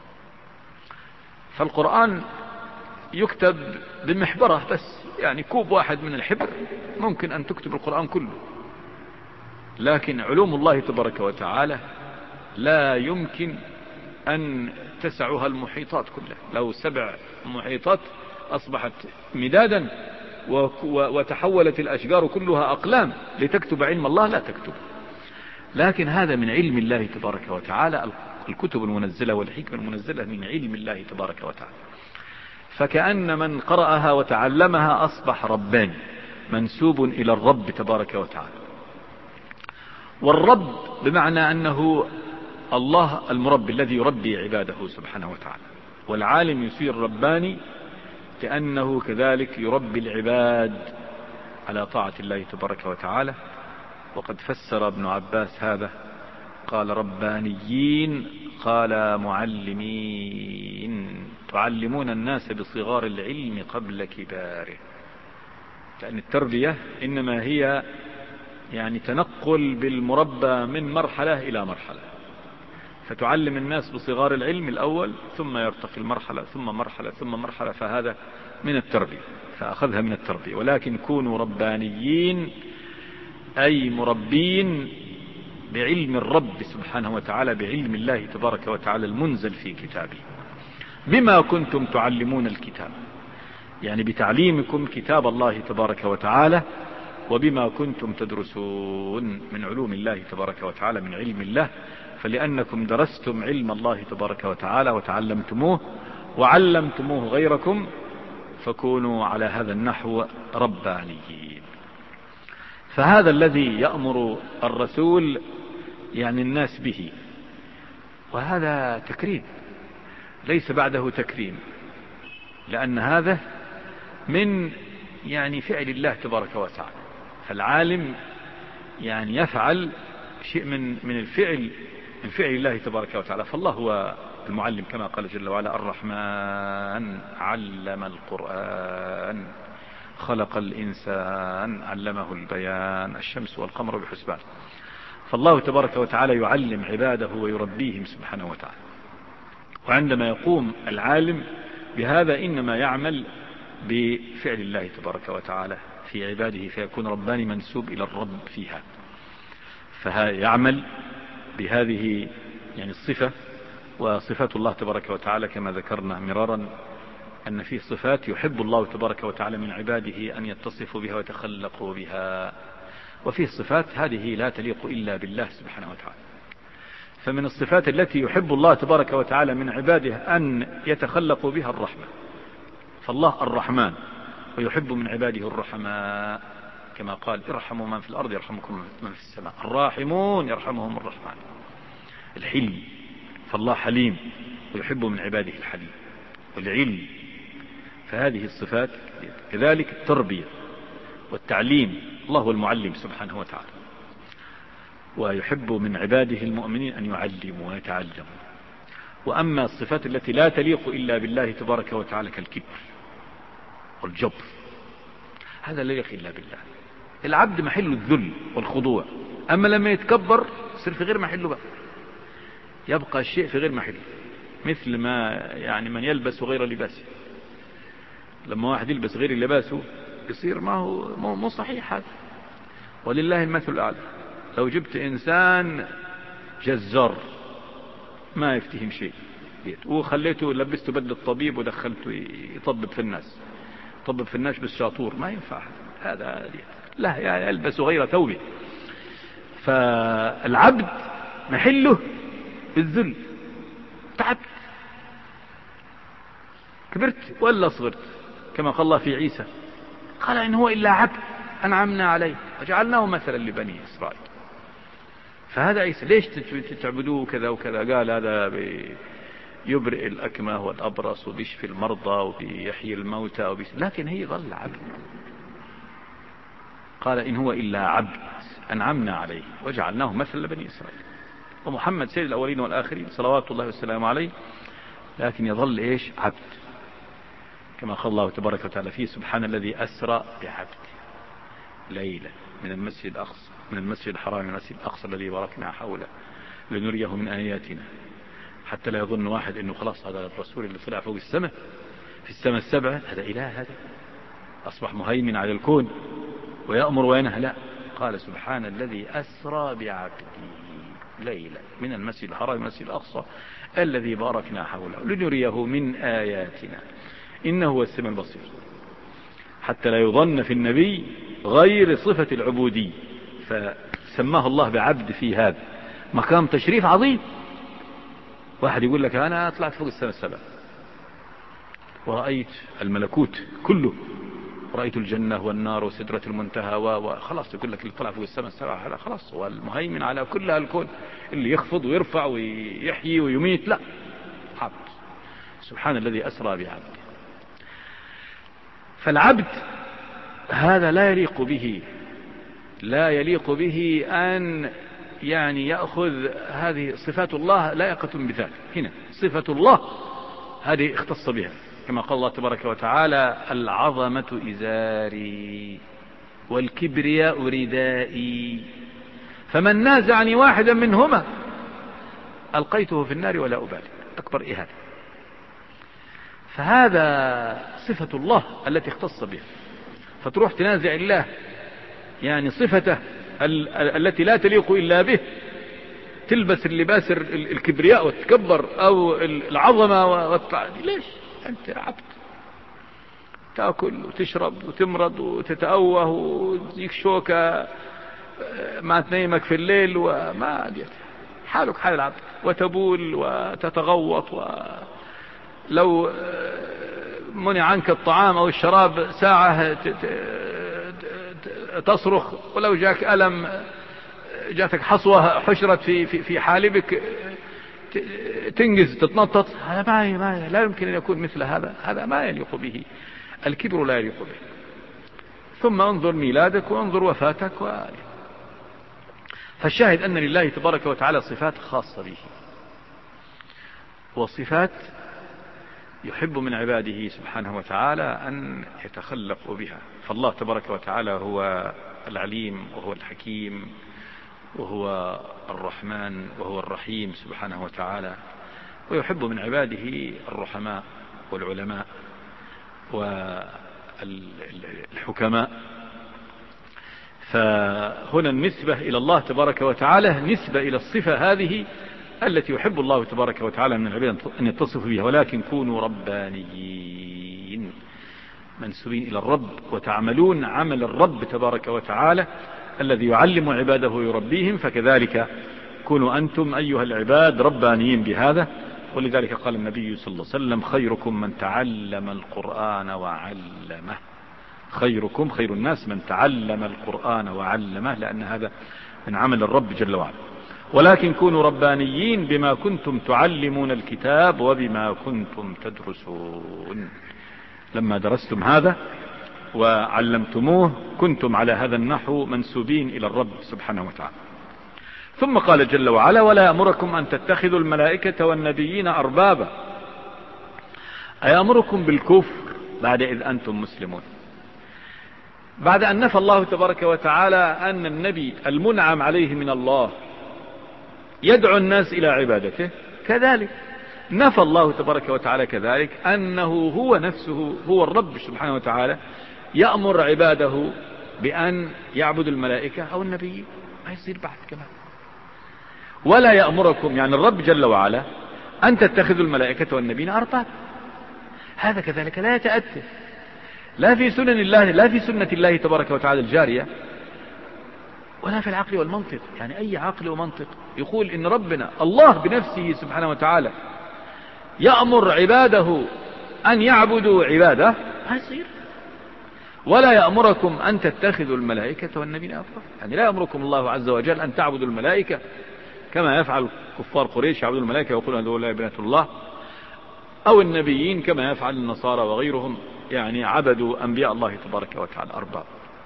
فالقرآن يكتب بمحبرة بس، يعني كوب واحد من الحبر ممكن أن تكتب القرآن كله، لكن علوم الله تبارك وتعالى لا يمكن أن تسعها المحيطات كلها. لو سبع محيطات أصبحت مدادا وتحولت الأشجار كلها أقلام لتكتب علم الله لا تكتب، لكن هذا من علم الله تبارك وتعالى. الكتب المنزلة والحكمة المنزلة من علم الله تبارك وتعالى. فكأن من قرأها وتعلمها أصبح رباني منسوب إلى الرب تبارك وتعالى. والرب بمعنى أنه الله المربي الذي يربي عباده سبحانه وتعالى، والعالم يصير رباني كأنه كذلك يربي العباد على طاعة الله تبارك وتعالى. وقد فسر ابن عباس هذا قال ربانيين، قال معلمين، تعلمون الناس بصغار العلم قبل كباره. لأن التربية إنما هي يعني تنقل بالمربى من مرحلة إلى مرحلة، فتعلم الناس بصغار العلم الأول ثم يرتقي المرحلة ثم مرحلة ثم مرحلة، فهذا من التربية، فأخذها من التربية. ولكن كونوا ربانيين أي مربين بعلم الرب سبحانه وتعالى، بعلم الله تبارك وتعالى المنزل في كتابه. بما كنتم تعلمون الكتاب، يعني بتعليمكم كتاب الله تبارك وتعالى، وبما كنتم تدرسون من علوم الله تبارك وتعالى، من علم الله، فلأنكم درستم علم الله تبارك وتعالى وتعلمتموه وعلمتموه غيركم، فكونوا على هذا النحو ربانيين. فهذا الذي يأمر الرسول يعني الناس به، وهذا تكريم ليس بعده تكريم، لأن هذا من يعني فعل الله تبارك وتعالى. فالعالم يعني يفعل شيء من من الفعل من فعل الله تبارك وتعالى. فالله هو المعلم كما قال جل وعلا: الرحمن علم القرآن خلق الإنسان علمه البيان الشمس والقمر بحسبان. فالله تبارك وتعالى يعلم عباده ويربيهم سبحانه وتعالى. وعندما يقوم العالم بهذا إنما يعمل بفعل الله تبارك وتعالى في عباده، فيكون رباني منسوب إلى الرب فيها، فيعمل بهذه يعني الصفة. وصفات الله تبارك وتعالى كما ذكرنا مرارا أن فيه صفات يحب الله تبارك وتعالى من عباده أن يتصفوا بها ويتخلقوا بها، وفيه صفات هذه لا تليق إلا بالله سبحانه وتعالى. فمن الصفات التي يحب الله تبارك وتعالى من عباده أن يتخلقوا بها الرحمة، فالله الرحمن ويحب من عباده الرحماء، كما قال: ارحموا من في الأرض يرحمكم من في السماء، الراحمون يرحمهم الرحمن. الحلم، فالله حليم ويحب من عباده الحليم. والعلم، فهذه الصفات. كذلك التربية والتعليم، الله هو المعلم سبحانه وتعالى، ويحب من عباده المؤمنين أن يعلموا ويتعلموا. وأما الصفات التي لا تليق إلا بالله تبارك وتعالى كالكبر والجبر، هذا لا يليق إلا بالله. العبد محل الذل والخضوع، أما لما يتكبر يصير في غير محله بقى، يبقى الشيء في غير محله، مثل ما يعني من يلبس غير لباسه. لما واحد يلبس غير لباسه يصير ما هو مو صحيح هذا. ولله المثل الأعلى، لو جبت إنسان جزار ما يفتهم شيء وخليته لبسته بدل الطبيب ودخلته يطبب في الناس، يطبب في الناس بالشاطور، ما ينفع هذا. لا، يلبس غير ثوبه. فالعبد محله الذل. تعبت، كبرت ولا صغرت، كما قال الله في عيسى: قال إن هو إلا عبد أنعمنا عليه وجعلناه مثلا لبني إسرائيل. فهذا عيسى. ليش تعبدوه كذا وكذا؟ قال هذا يبرئ الأكمه والأبرص وبيشفي المرضى وبيحيي الموتى وبيش... لكن هي ظل عبد. قال إن هو إلا عبد أنعمنا عليه وجعلناه مثلا لبني إسرائيل. ومحمد سيد الأولين والآخرين صلوات الله والسلام عليه، لكن يظل إيش؟ عبد، كما قال الله تبارك وتعالى فيه: سبحان الذي أسرى بعبده ليلا من المسجد الأقصى من المسجد الحرام من المسجد الأقصى الذي باركنا حوله لنريه من آياتنا. حتى لا يظن واحد إنه خلاص هذا الرسول اللي طلع فوق السماء في السماء السبعة هذا إله، هذا أصبح مهيمن على الكون ويأمر وينهى. لا، قال: سبحان الذي أسرى بعبده ليلا من المسجد الحرام من المسجد الأقصى الذي باركنا حوله لنريه من آياتنا إنه هو السميع البصير. حتى لا يظن في النبي غير صفة العبودية، فسماه الله بعبد في هذا مقام تشريف عظيم. واحد يقول لك أنا طلعت فوق السماء السبع ورأيت الملكوت كله، رأيت الجنة والنار وسدرة المنتهى وخلاص، يقول لك اللي طلع فوق السماء السبع هذا خلاص هو المهيمن على كل الكون، اللي يخفض ويرفع ويحيي ويميت. لا، عبد. سبحان الذي أسرى بعبده. فالعبد هذا لا يليق به لا يليق به أن يعني يأخذ هذه صفات الله لائقة بذلك. هنا صفة الله هذه اختص بها، كما قال الله تبارك وتعالى: العظمة إزاري والكبرياء ردائي فمن نازعني واحدا منهما ألقيته في النار ولا أبالي. أكبر إهانة. فهذا صفة الله التي اختص بها، فتروح تنازع الله يعني صفته ال التي لا تليق إلا به، تلبس اللباس الكبرياء والتكبر أو العظمة والتعدي. ليش؟ أنت عبد، تأكل وتشرب وتمرض وتتأوه وتجيك شوكة ما تنيمك في الليل وما أديت حالك حال العبد، وتبول وتتغوط، ولو منع عنك الطعام أو الشراب ساعة تصرخ، ولو جاك ألم جاتك حصوة حشرت في في في حالبك تنجز تتنطط. هذا ما ما لا يمكن أن يكون مثل هذا، هذا ما يليق به، الكبر لا يليق به. ثم انظر ميلادك وانظر وفاتك و... فالشاهد أن لله تبارك وتعالى صفات خاصة به، وصفات يحب من عباده سبحانه وتعالى أن يتخلقوا بها. فالله تبارك وتعالى هو العليم وهو الحكيم وهو الرحمن وهو الرحيم سبحانه وتعالى، ويحب من عباده الرحماء والعلماء والحكماء. فهنا النسبة إلى الله تبارك وتعالى نسبة إلى الصفة هذه التي يحب الله تبارك وتعالى من العباد أن يتصف بها. ولكن كونوا ربانيين، منسوبين إلى الرب، وتعملون عمل الرب تبارك وتعالى الذي يعلم عباده ويربيهم، فكذلك كونوا أنتم أيها العباد ربانيين بهذا. ولذلك قال النبي صلى الله عليه وسلم: خيركم من تعلم القرآن وعلمه. خيركم، خير الناس من تعلم القرآن وعلمه، لأن هذا من عمل الرب جل وعلا. ولكن كونوا ربانيين بما كنتم تعلمون الكتاب وبما كنتم تدرسون. لما درستم هذا وعلمتموه كنتم على هذا النحو منسوبين إلى الرب سبحانه وتعالى. ثم قال جل وعلا: ولا يأمركم أن تتخذوا الملائكة والنبيين أربابا. أيأمركم بالكفر بعد إذ أنتم مسلمون؟ بعد أن نفى الله تبارك وتعالى أن النبي المنعم عليه من الله يدعو الناس إلى عبادته، كذلك نفى الله تبارك وتعالى كذلك أنه هو نفسه هو الرب سبحانه وتعالى يأمر عباده بأن يعبدوا الملائكة أو النبي. ما يصير بعد كمان. ولا يأمركم، يعني الرب جل وعلا، أن تتخذوا الملائكة والنبيين أرباب. هذا كذلك لا يتأتى لا في سنن الله، لا في سنة الله تبارك وتعالى الجارية، ولا في العقل والمنطق. يعني أي عقل ومنطق يقول إن ربنا الله بنفسه سبحانه وتعالى يأمر عباده أن يعبدوا عباده؟ ما يصير. ولا يأمركم أن تتخذوا الملائكة والنبيين أربابا، يعني لا يأمركم الله عز وجل أن تعبدوا الملائكة كما يفعل كفار قريش يعبدوا الملائكة ويقولون هؤلاء بنات الله، أو النبيين كما يفعل النصارى وغيرهم، يعني عبدوا أنبياء الله تبارك وتعالى أرباب.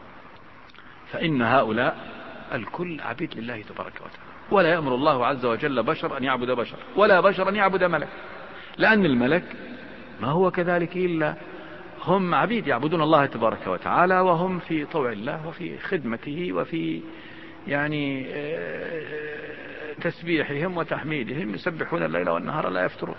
فإن هؤلاء الكل عبيد لله تبارك وتعالى. ولا يأمر الله عز وجل بشر أن يعبد بشر، ولا بشر أن يعبد ملك، لأن الملك ما هو كذلك إلا هم عبيد يعبدون الله تبارك وتعالى، وهم في طوع الله وفي خدمته وفي يعني تسبيحهم وتحميدهم، يسبحون الليل والنهار لا يفترون.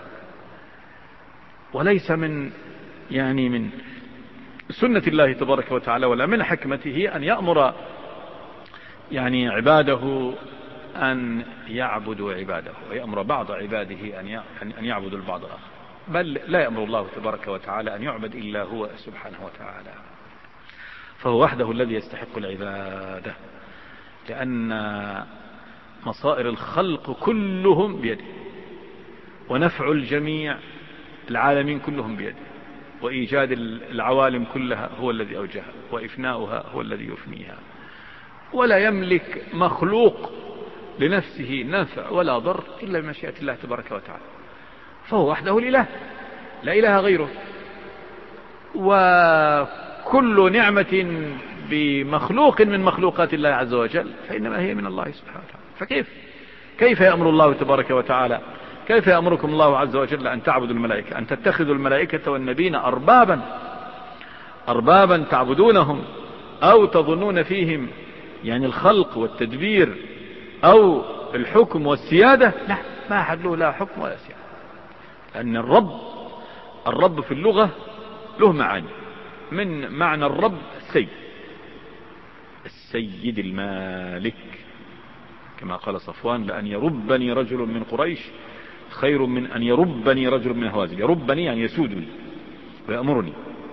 وليس من يعني من سنة الله تبارك وتعالى ولا من حكمته أن يأمر يعني عباده أن يعبدوا عباده، ويأمر بعض عباده أن يعبدوا البعض الآخر. بل لا يأمر الله تبارك وتعالى أن يعبد إلا هو سبحانه وتعالى، فهو وحده الذي يستحق العبادة، لأن مصائر الخلق كلهم بيده، ونفع الجميع العالمين كلهم بيده، وإيجاد العوالم كلها هو الذي أوجهها، وإفناؤها هو الذي يفنيها. ولا يملك مخلوق لنفسه نفع ولا ضر إلا بمشيئة الله تبارك وتعالى، فهو وحده الإله لا إله غيره. وكل نعمة بمخلوق من مخلوقات الله عز وجل فإنما هي من الله سبحانه وتعالى. فكيف كيف يأمر الله تبارك وتعالى، كيف يأمركم الله عز وجل أن تعبدوا الملائكة، أن تتخذوا الملائكة والنبيين أربابا أربابا تعبدونهم أو تظنون فيهم يعني الخلق والتدبير أو الحكم والسيادة؟ لا، ما أحد له لا حكم ولا سيادة، لأن الرب الرب في اللغة له معاني. من معنى الرب السيد، السيد المالك، كما قال صفوان: لأن يربني رجل من قريش خير من أن يربني رجل من هوازن. يربني يعني يسودني ويأمرني.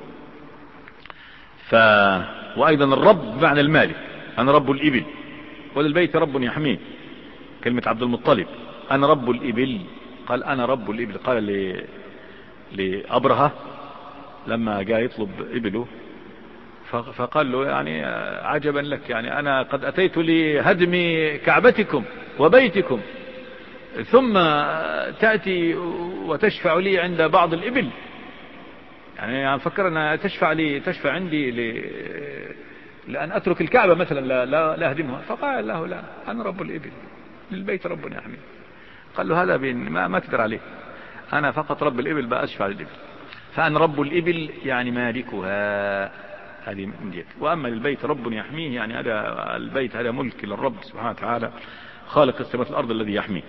ف... وأيضا الرب معنى المالك، أنا رب الإبل، وللبيت رب يحميه. كلمة عبد المطلب أنا رب الإبل، قال أنا رب الإبل. قال ل... لأبرهة لما جاء يطلب إبله فقال له: يعني عجبا لك، يعني أنا قد أتيت لهدم كعبتكم وبيتكم ثم تأتي وتشفع لي عند بعض الإبل. يعني أفكر أن تشفع لي تشفع عندي ل... لأن أترك الكعبة مثلا لا, لا, لا أهدمها. فقال له: لا، أنا رب الإبل، للبيت رب يحميه. قال له: هذا بين ما, ما تقدر عليه، أنا فقط رب الإبل بأشفع للإبل. فأنا رب الإبل يعني مالكها، هذه من ديت. وأما للبيت رب يحميه يعني هذا البيت هذا ملك للرب سبحانه وتعالى خالق السماوات والأرض الذي يحميه.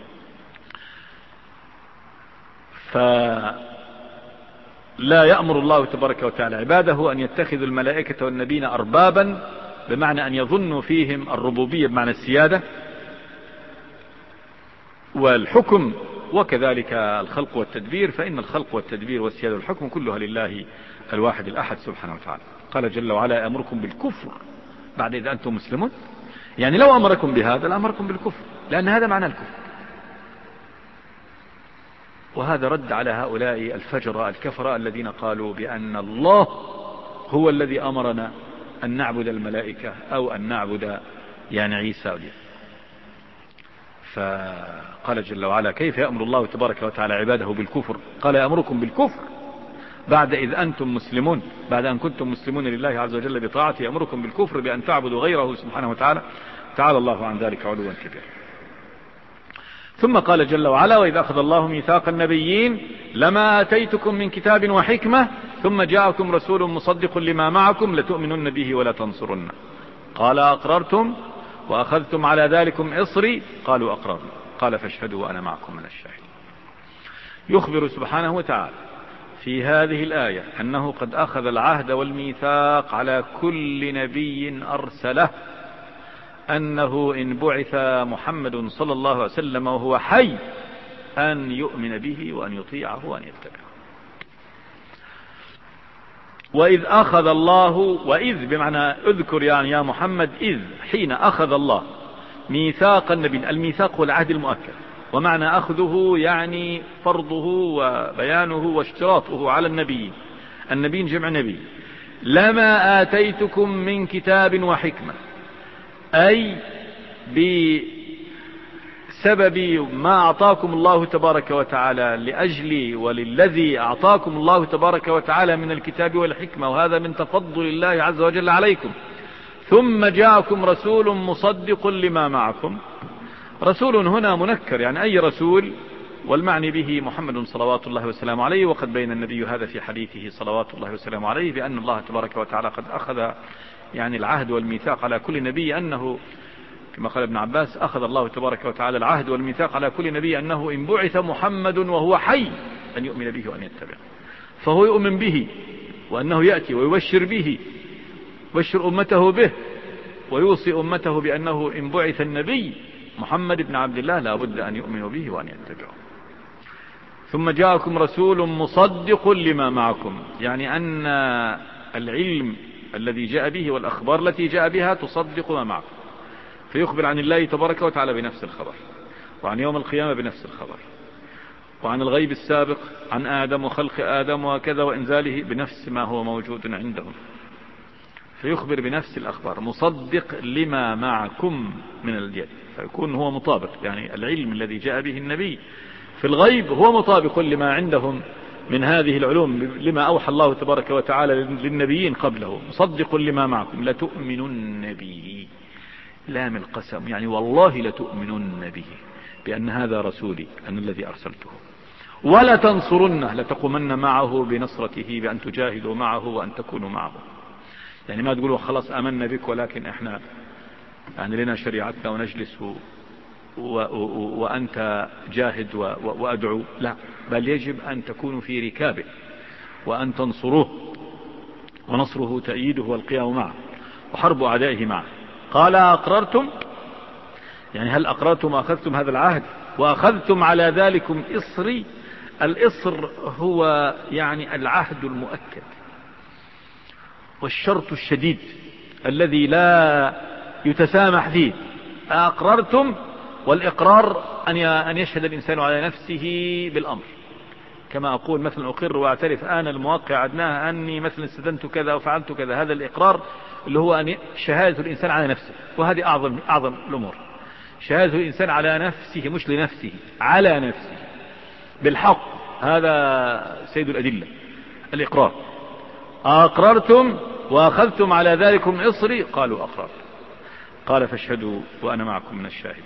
فلا يأمر الله تبارك وتعالى عباده أن يتخذوا الملائكة والنبيين أربابا، بمعنى أن يظنوا فيهم الربوبية بمعنى السيادة والحكم، وكذلك الخلق والتدبير، فإن الخلق والتدبير والسيادة والحكم كلها لله الواحد الأحد سبحانه وتعالى. قال جل وعلا: أمركم بالكفر بعد إذا أنتم مسلمون. يعني لو أمركم بهذا لأمركم بالكفر، لأن هذا معنى الكفر. وهذا رد على هؤلاء الفجر الكفر الذين قالوا بأن الله هو الذي أمرنا أن نعبد الملائكة أو أن نعبد يعني عيسى. فقال جل وعلا: كيف يأمر الله تبارك وتعالى عباده بالكفر؟ قال: يأمركم بالكفر بعد إذ أنتم مسلمون، بعد أن كنتم مسلمون لله عز وجل بطاعته، يأمركم بالكفر بأن تعبدوا غيره سبحانه وتعالى، تعالى الله عن ذلك علوا كبيرا. ثم قال جل وعلا: وإذ أخذ الله ميثاق النبيين لما آتيتكم من كتاب وحكمة ثم جاءكم رسول مصدق لما معكم لتؤمنن به ولا تنصرنه. قال: أقررتم وأخذتم على ذلكم إصري؟ قالوا: أقررنا. قال: فاشهدوا وأنا معكم من الشاهدين. يخبر سبحانه وتعالى في هذه الآية أنه قد أخذ العهد والميثاق على كل نبي أرسله، أنه إن بعث محمد صلى الله عليه وسلم وهو حي أن يؤمن به وأن يطيعه وأن يتبعه. وإذ أخذ الله، وإذ بمعنى اذكر يعني يا محمد، إذ حين أخذ الله ميثاق النبي. الميثاق هو العهد المؤكد، ومعنى أخذه يعني فرضه وبيانه واشتراطه على النبي. النبي جمع نبي. لما آتيتكم من كتاب وحكمة، أي بسبب ما أعطاكم الله تبارك وتعالى لأجل وللذي أعطاكم الله تبارك وتعالى من الكتاب والحكمة، وهذا من تفضل الله عز وجل عليكم. ثم جاءكم رسول مصدق لما معكم. رسول هنا منكر، يعني أي رسول، والمعني به محمد صلوات الله وسلامه عليه. وقد بين النبي هذا في حديثه صلوات الله وسلامه عليه، بأن الله تبارك وتعالى قد أخذ يعني العهد والميثاق على كل نبي، أنه كما قال ابن عباس: أخذ الله تبارك وتعالى العهد والميثاق على كل نبي أنه إن بعث محمد وهو حي أن يؤمن به وأن يتبعه. فهو يؤمن به، وأنه يأتي ويبشر به، يبشر أمته به، ويوصي أمته بأنه إن بعث النبي محمد بن عبد الله لا بد أن يؤمنوا به وأن يتبعه. ثم جاءكم رسول مصدق لما معكم، يعني أن العلم الذي جاء به والأخبار التي جاء بها تصدق ما معكم، فيخبر عن الله تبارك وتعالى بنفس الخبر، وعن يوم القيامة بنفس الخبر، وعن الغيب السابق عن آدم وخلق آدم وكذا وإنزاله بنفس ما هو موجود عندهم، فيخبر بنفس الأخبار مصدق لما معكم من اليد، فيكون هو مطابق، يعني العلم الذي جاء به النبي في الغيب هو مطابق لما عندهم من هذه العلوم، لما أوحى الله تبارك وتعالى للنبيين قبله. مصدق لما معكم لتؤمنن به، لام القسم، يعني والله لتؤمنن به بأن هذا رسولي أن الذي أرسلته، ولا تنصرنه لتقومن معه بنصرته بأن تجاهدوا معه وأن تكونوا معه. يعني ما تقولوا خلاص آمنا بك ولكن احنا يعني لنا شريعتنا ونجلس و و و وأنت جاهد و و وأدعو، لا، بل يجب أن تكونوا في ركابه وأن تنصروه، ونصره تأييده والقيام معه وحرب أعدائه معه. قال: أقررتم، يعني هل أقررتم وأخذتم هذا العهد وأخذتم على ذلكم إصري؟ الإصر هو يعني العهد المؤكد والشرط الشديد الذي لا يتسامح فيه. أقررتم، والإقرار أن يشهد الإنسان على نفسه بالأمر، كما أقول مثلا أقر وأعترف أنا الموقع عدناها أني مثلا استدنت كذا وفعلت كذا. هذا الإقرار اللي هو أن شهادة الإنسان على نفسه، وهذه أعظم أعظم الأمور. شهادة الإنسان على نفسه، مش لنفسه، على نفسه بالحق، هذا سيد الأدلة الإقرار. أقررتم وأخذتم على ذلكم إصري؟ قالوا أقرار. قال فاشهدوا وأنا معكم من الشاهدين.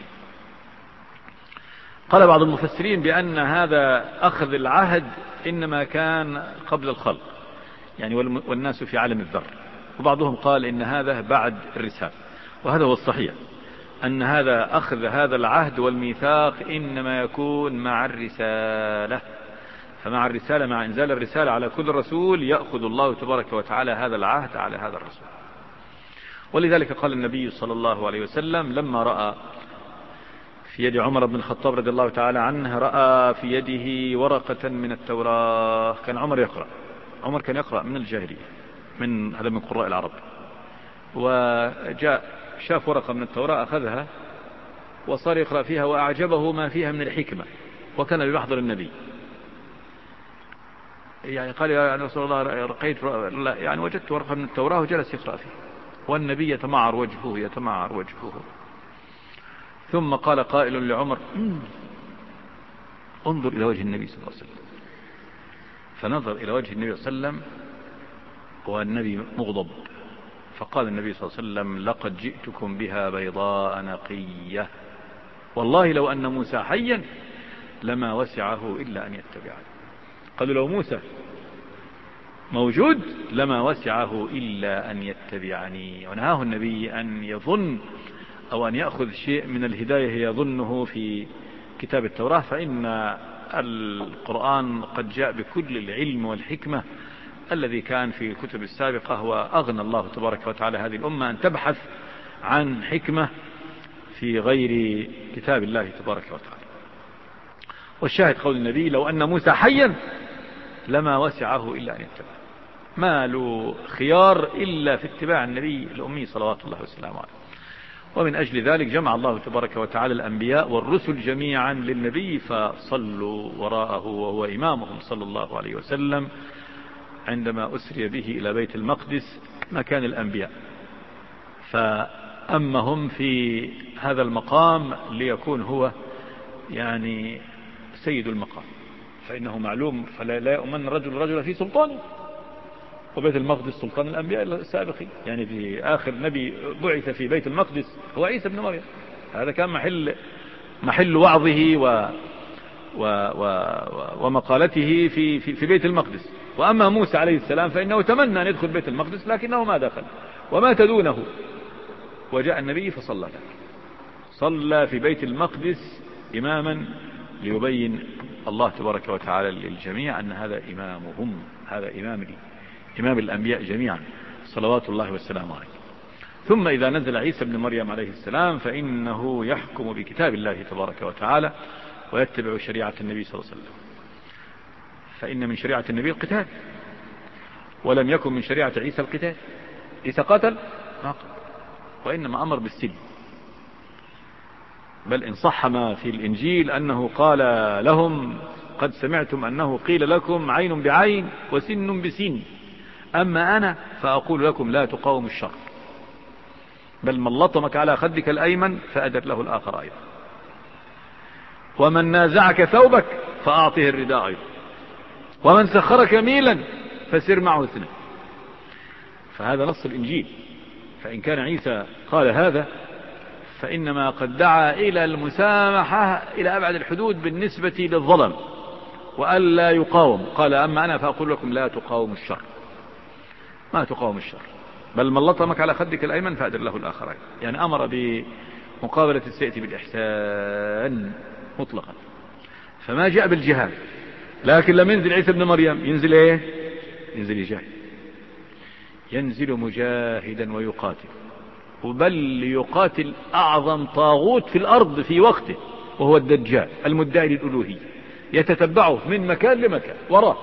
قال بعض المفسرين بأن هذا أخذ العهد إنما كان قبل الخلق، يعني والناس في عالم الذر، وبعضهم قال إن هذا بعد الرسالة، وهذا هو الصحيح، أن هذا أخذ هذا العهد والميثاق إنما يكون مع الرسالة. فمع الرسالة، مع إنزال الرسالة على كل رسول، يأخذ الله تبارك وتعالى هذا العهد على هذا الرسول. ولذلك قال النبي صلى الله عليه وسلم لما رأى في يد عمر بن الخطاب رضي الله تعالى عنه، رأى في يده ورقة من التوراة. كان عمر يقرأ، عمر كان يقرأ من الجاهلية، من هذا من قراء العرب، وجاء شاف ورقة من التوراة أخذها وصار يقرأ فيها، وأعجبه ما فيها من الحكمة، وكان بمحضر النبي. يعني قال يا رسول الله رقيت يعني وجدت ورقة من التوراة، وجلس يقرأ فيها، والنبي يتمعر وجهه يتمعر وجهه. ثم قال قائل لعمر انظر إلى وجه النبي صلى الله عليه وسلم. فنظر إلى وجه النبي صلى الله عليه وسلم والنبي مغضب، فقال النبي صلى الله عليه وسلم لقد جئتكم بها بيضاء نقية، والله لو أن موسى حيا لما وسعه إلا أن يتبعني. قالوا لو موسى موجود لما وسعه إلا أن يتبعني. ونهاه النبي أن يظن أو أن يأخذ شيء من الهداية يظنه في كتاب التوراة، فإن القرآن قد جاء بكل العلم والحكمة الذي كان في الكتب السابقة، وأغنى الله تبارك وتعالى هذه الأمة أن تبحث عن حكمة في غير كتاب الله تبارك وتعالى. والشاهد قول النبي لو أن موسى حيا لما وسعه إلا أن يتبع، ما له خيار إلا في اتباع النبي الأمي صلوات الله وسلامه عليه. ومن أجل ذلك جمع الله تبارك وتعالى الأنبياء والرسل جميعا للنبي، فصلوا وراءه وهو إمامهم صلى الله عليه وسلم عندما أسري به إلى بيت المقدس مكان الأنبياء، فأمهم في هذا المقام ليكون هو يعني سيد المقام، فإنه معلوم فلا لا يؤمن رجل رجل في سلطانه، وبيت المقدس سلطان الأنبياء السابقين. يعني في آخر نبي بعث في بيت المقدس هو عيسى بن مريم، هذا كان محل محل وعظه و و و ومقالته في في في بيت المقدس. وأما موسى عليه السلام فإنه تمنى أن يدخل بيت المقدس لكنه ما دخل ومات دونه، وجاء النبي فصلى له، صلى في بيت المقدس إماما ليبين الله تبارك وتعالى للجميع أن هذا إمامهم، هذا إمام إمام الأنبياء جميعا صلوات الله والسلام عليه. ثم إذا نزل عيسى بن مريم عليه السلام فإنه يحكم بكتاب الله تبارك وتعالى ويتبع شريعة النبي صلى الله عليه وسلم، فإن من شريعة النبي القتال، ولم يكن من شريعة عيسى القتال. عيسى قتل ما قتل، وإنما أمر بالسلم، بل إن صح ما في الإنجيل أنه قال لهم قد سمعتم أنه قيل لكم عين بعين وسن بسن، أما أنا فأقول لكم لا تقاوموا الشر، بل من لطمك على خدك الأيمن فأدر له الآخر أيضا، ومن نازعك ثوبك فأعطيه الرداء أيضا، ومن سخرك ميلا فسر معه اثنين. فهذا نص الإنجيل. فإن كان عيسى قال هذا فإنما قد دعا إلى المسامحة إلى أبعد الحدود بالنسبة للظلم، وألا يقاوم. قال أما أنا فأقول لكم لا تقاوم الشر، ما تقاوم الشر، بل من لطمك على خدك الأيمن فأدر له الآخرين. يعني أمر بمقابلة السيئة بالإحسان مطلقا، فما جاء بالجهاد. لكن لم ينزل عيسى بن مريم ينزل ايه؟ ينزل يجاهد، ينزل مجاهدا ويقاتل. بل ليقاتل أعظم طاغوت في الأرض في وقته، وهو الدجال المدعي للألوهية، يتتبعه من مكان لمكان وراه.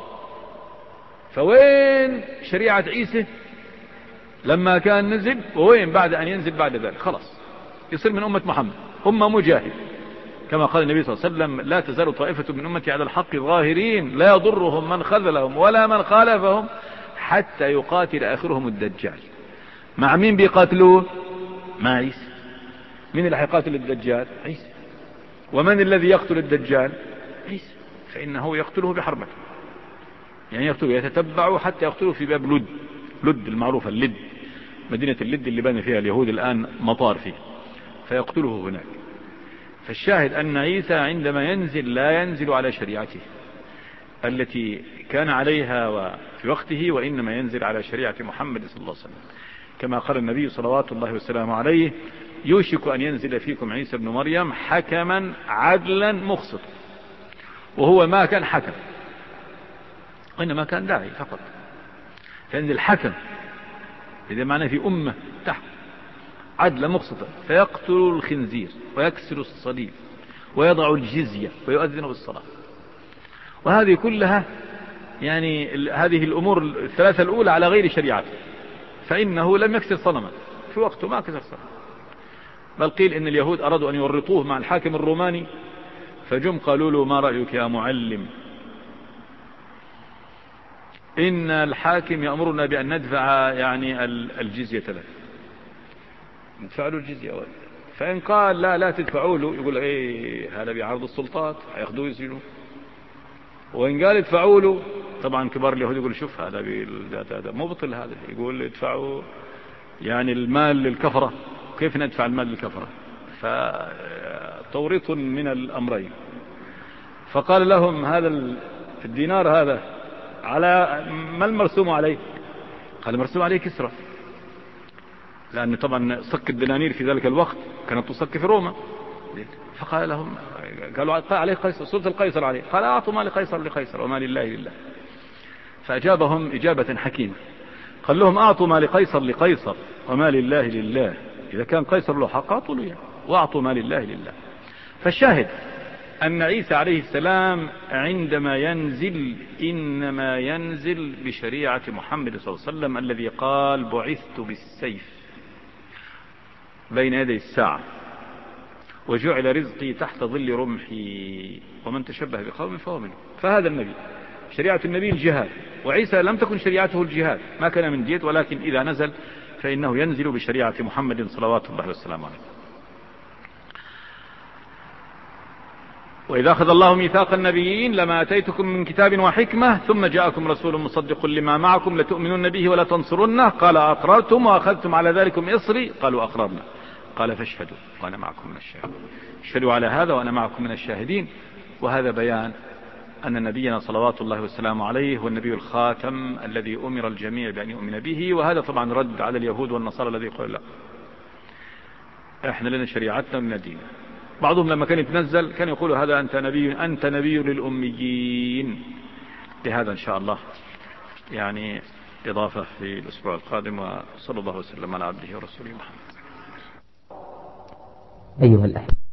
فوين شريعة عيسى لما كان نزل، ووين بعد أن ينزل بعد ذلك؟ خلاص يصير من أمة محمد أمة مجاهد، كما قال النبي صلى الله عليه وسلم: لا تزال طائفة من أمتي على الحق ظاهرين لا يضرهم من خذلهم ولا من خالفهم حتى يقاتل آخرهم الدجال. مع مين بيقاتلوه؟ مع عيسى. مين اللي حيقاتل الدجال؟ عيسى. ومن الذي يقتل الدجال؟ عيسى. فإنه يقتله بحربته، يعني يقتله يتتبعه حتى يقتله في باب لد، لد المعروفة، اللد، مدينة اللد اللي بنى فيها اليهود الآن مطار فيه، فيقتله هناك. فالشاهد أن عيسى عندما ينزل لا ينزل على شريعته التي كان عليها وفي وقته، وإنما ينزل على شريعة محمد صلى الله عليه وسلم، كما قال النبي صلوات الله وسلامه عليه: يوشك أن ينزل فيكم عيسى بن مريم حكما عدلا مقسطا. وهو ما كان حكم، وإنما كان داعي فقط. فينزل حكم، إذا معنى في أمة تحت عدل مقسطا، فيقتل الخنزير ويكسر الصليب ويضع الجزية ويؤذن بالصلاة. وهذه كلها يعني هذه الأمور الثلاثة الأولى على غير شريعته، فإنه لم يكسر صنما في وقته، ما كسر صنما. بل قيل إن اليهود أرادوا أن يورطوه مع الحاكم الروماني، فجم قالوا له: ما رأيك يا معلم، إن الحاكم يأمرنا بأن ندفع يعني الجزية له، ندفع له الجزية. فإن قال لا لا تدفعوا له، يقول: ايه هذا بيعرض السلطات، هياخذوه يسجنوه. وإن قال ادفعوا له، طبعا كبار اليهود يقول: شوف هذا هذا مبطل، هذا يقول ادفعوا يعني المال للكفرة، كيف ندفع المال للكفرة؟ فتوريط من الأمرين. فقال لهم: هذا الدينار هذا على ما المرسوم عليه؟ قال: مرسوم عليه كسرى، لأن طبعا صك الدنانير في ذلك الوقت كانت تصك في روما. فقال لهم، قالوا: عليه قيصر، سلطة القيصر عليه. قال: أعطوا ما لقيصر لقيصر وما لله لله. فأجابهم إجابة حكيمة، قال لهم: أعطوا ما لقيصر لقيصر وما لله لله. إذا كان قيصر له حق أعطوا له يعني، وأعطوا ما لله لله. فالشاهد أن عيسى عليه السلام عندما ينزل إنما ينزل بشريعة محمد صلى الله عليه وسلم الذي قال: بعثت بالسيف بين يدي الساعة، وجعل رزقي تحت ظل رمحي، ومن تشبه بقوم فهو منه. فهذا النبي، شريعة النبي الجهاد، وعيسى لم تكن شريعته الجهاد، ما كان من جهاد، ولكن إذا نزل فإنه ينزل بشريعة محمد صلوات الله والسلام عليه. وإذا أخذ الله ميثاق النبيين لما أتيتكم من كتاب وحكمة ثم جاءكم رسول مصدق لما معكم لتؤمنون به ولا تنصرنه، قال: أقررتم وأخذتم على ذلكم إصري؟ قالوا: أقررنا. قال: فاشهدوا وأنا معكم من الشاهدين. اشهدوا على هذا وأنا معكم من الشاهدين. وهذا بيان أن نبينا صلوات الله والسلام عليه هو النبي الخاتم الذي أمر الجميع بأن يؤمن به. وهذا طبعا رد على اليهود والنصارى الذي يقول: لا، احنا لنا شريعتنا ولنا دين. بعضهم لما كان يتنزل كان يقول: هذا أنت نبي، أنت نبي للأميين. لهذا إن شاء الله يعني إضافة في الأسبوع القادم. وصلى الله وسلم على عبده ورسوله محمد. أيها الأحبة،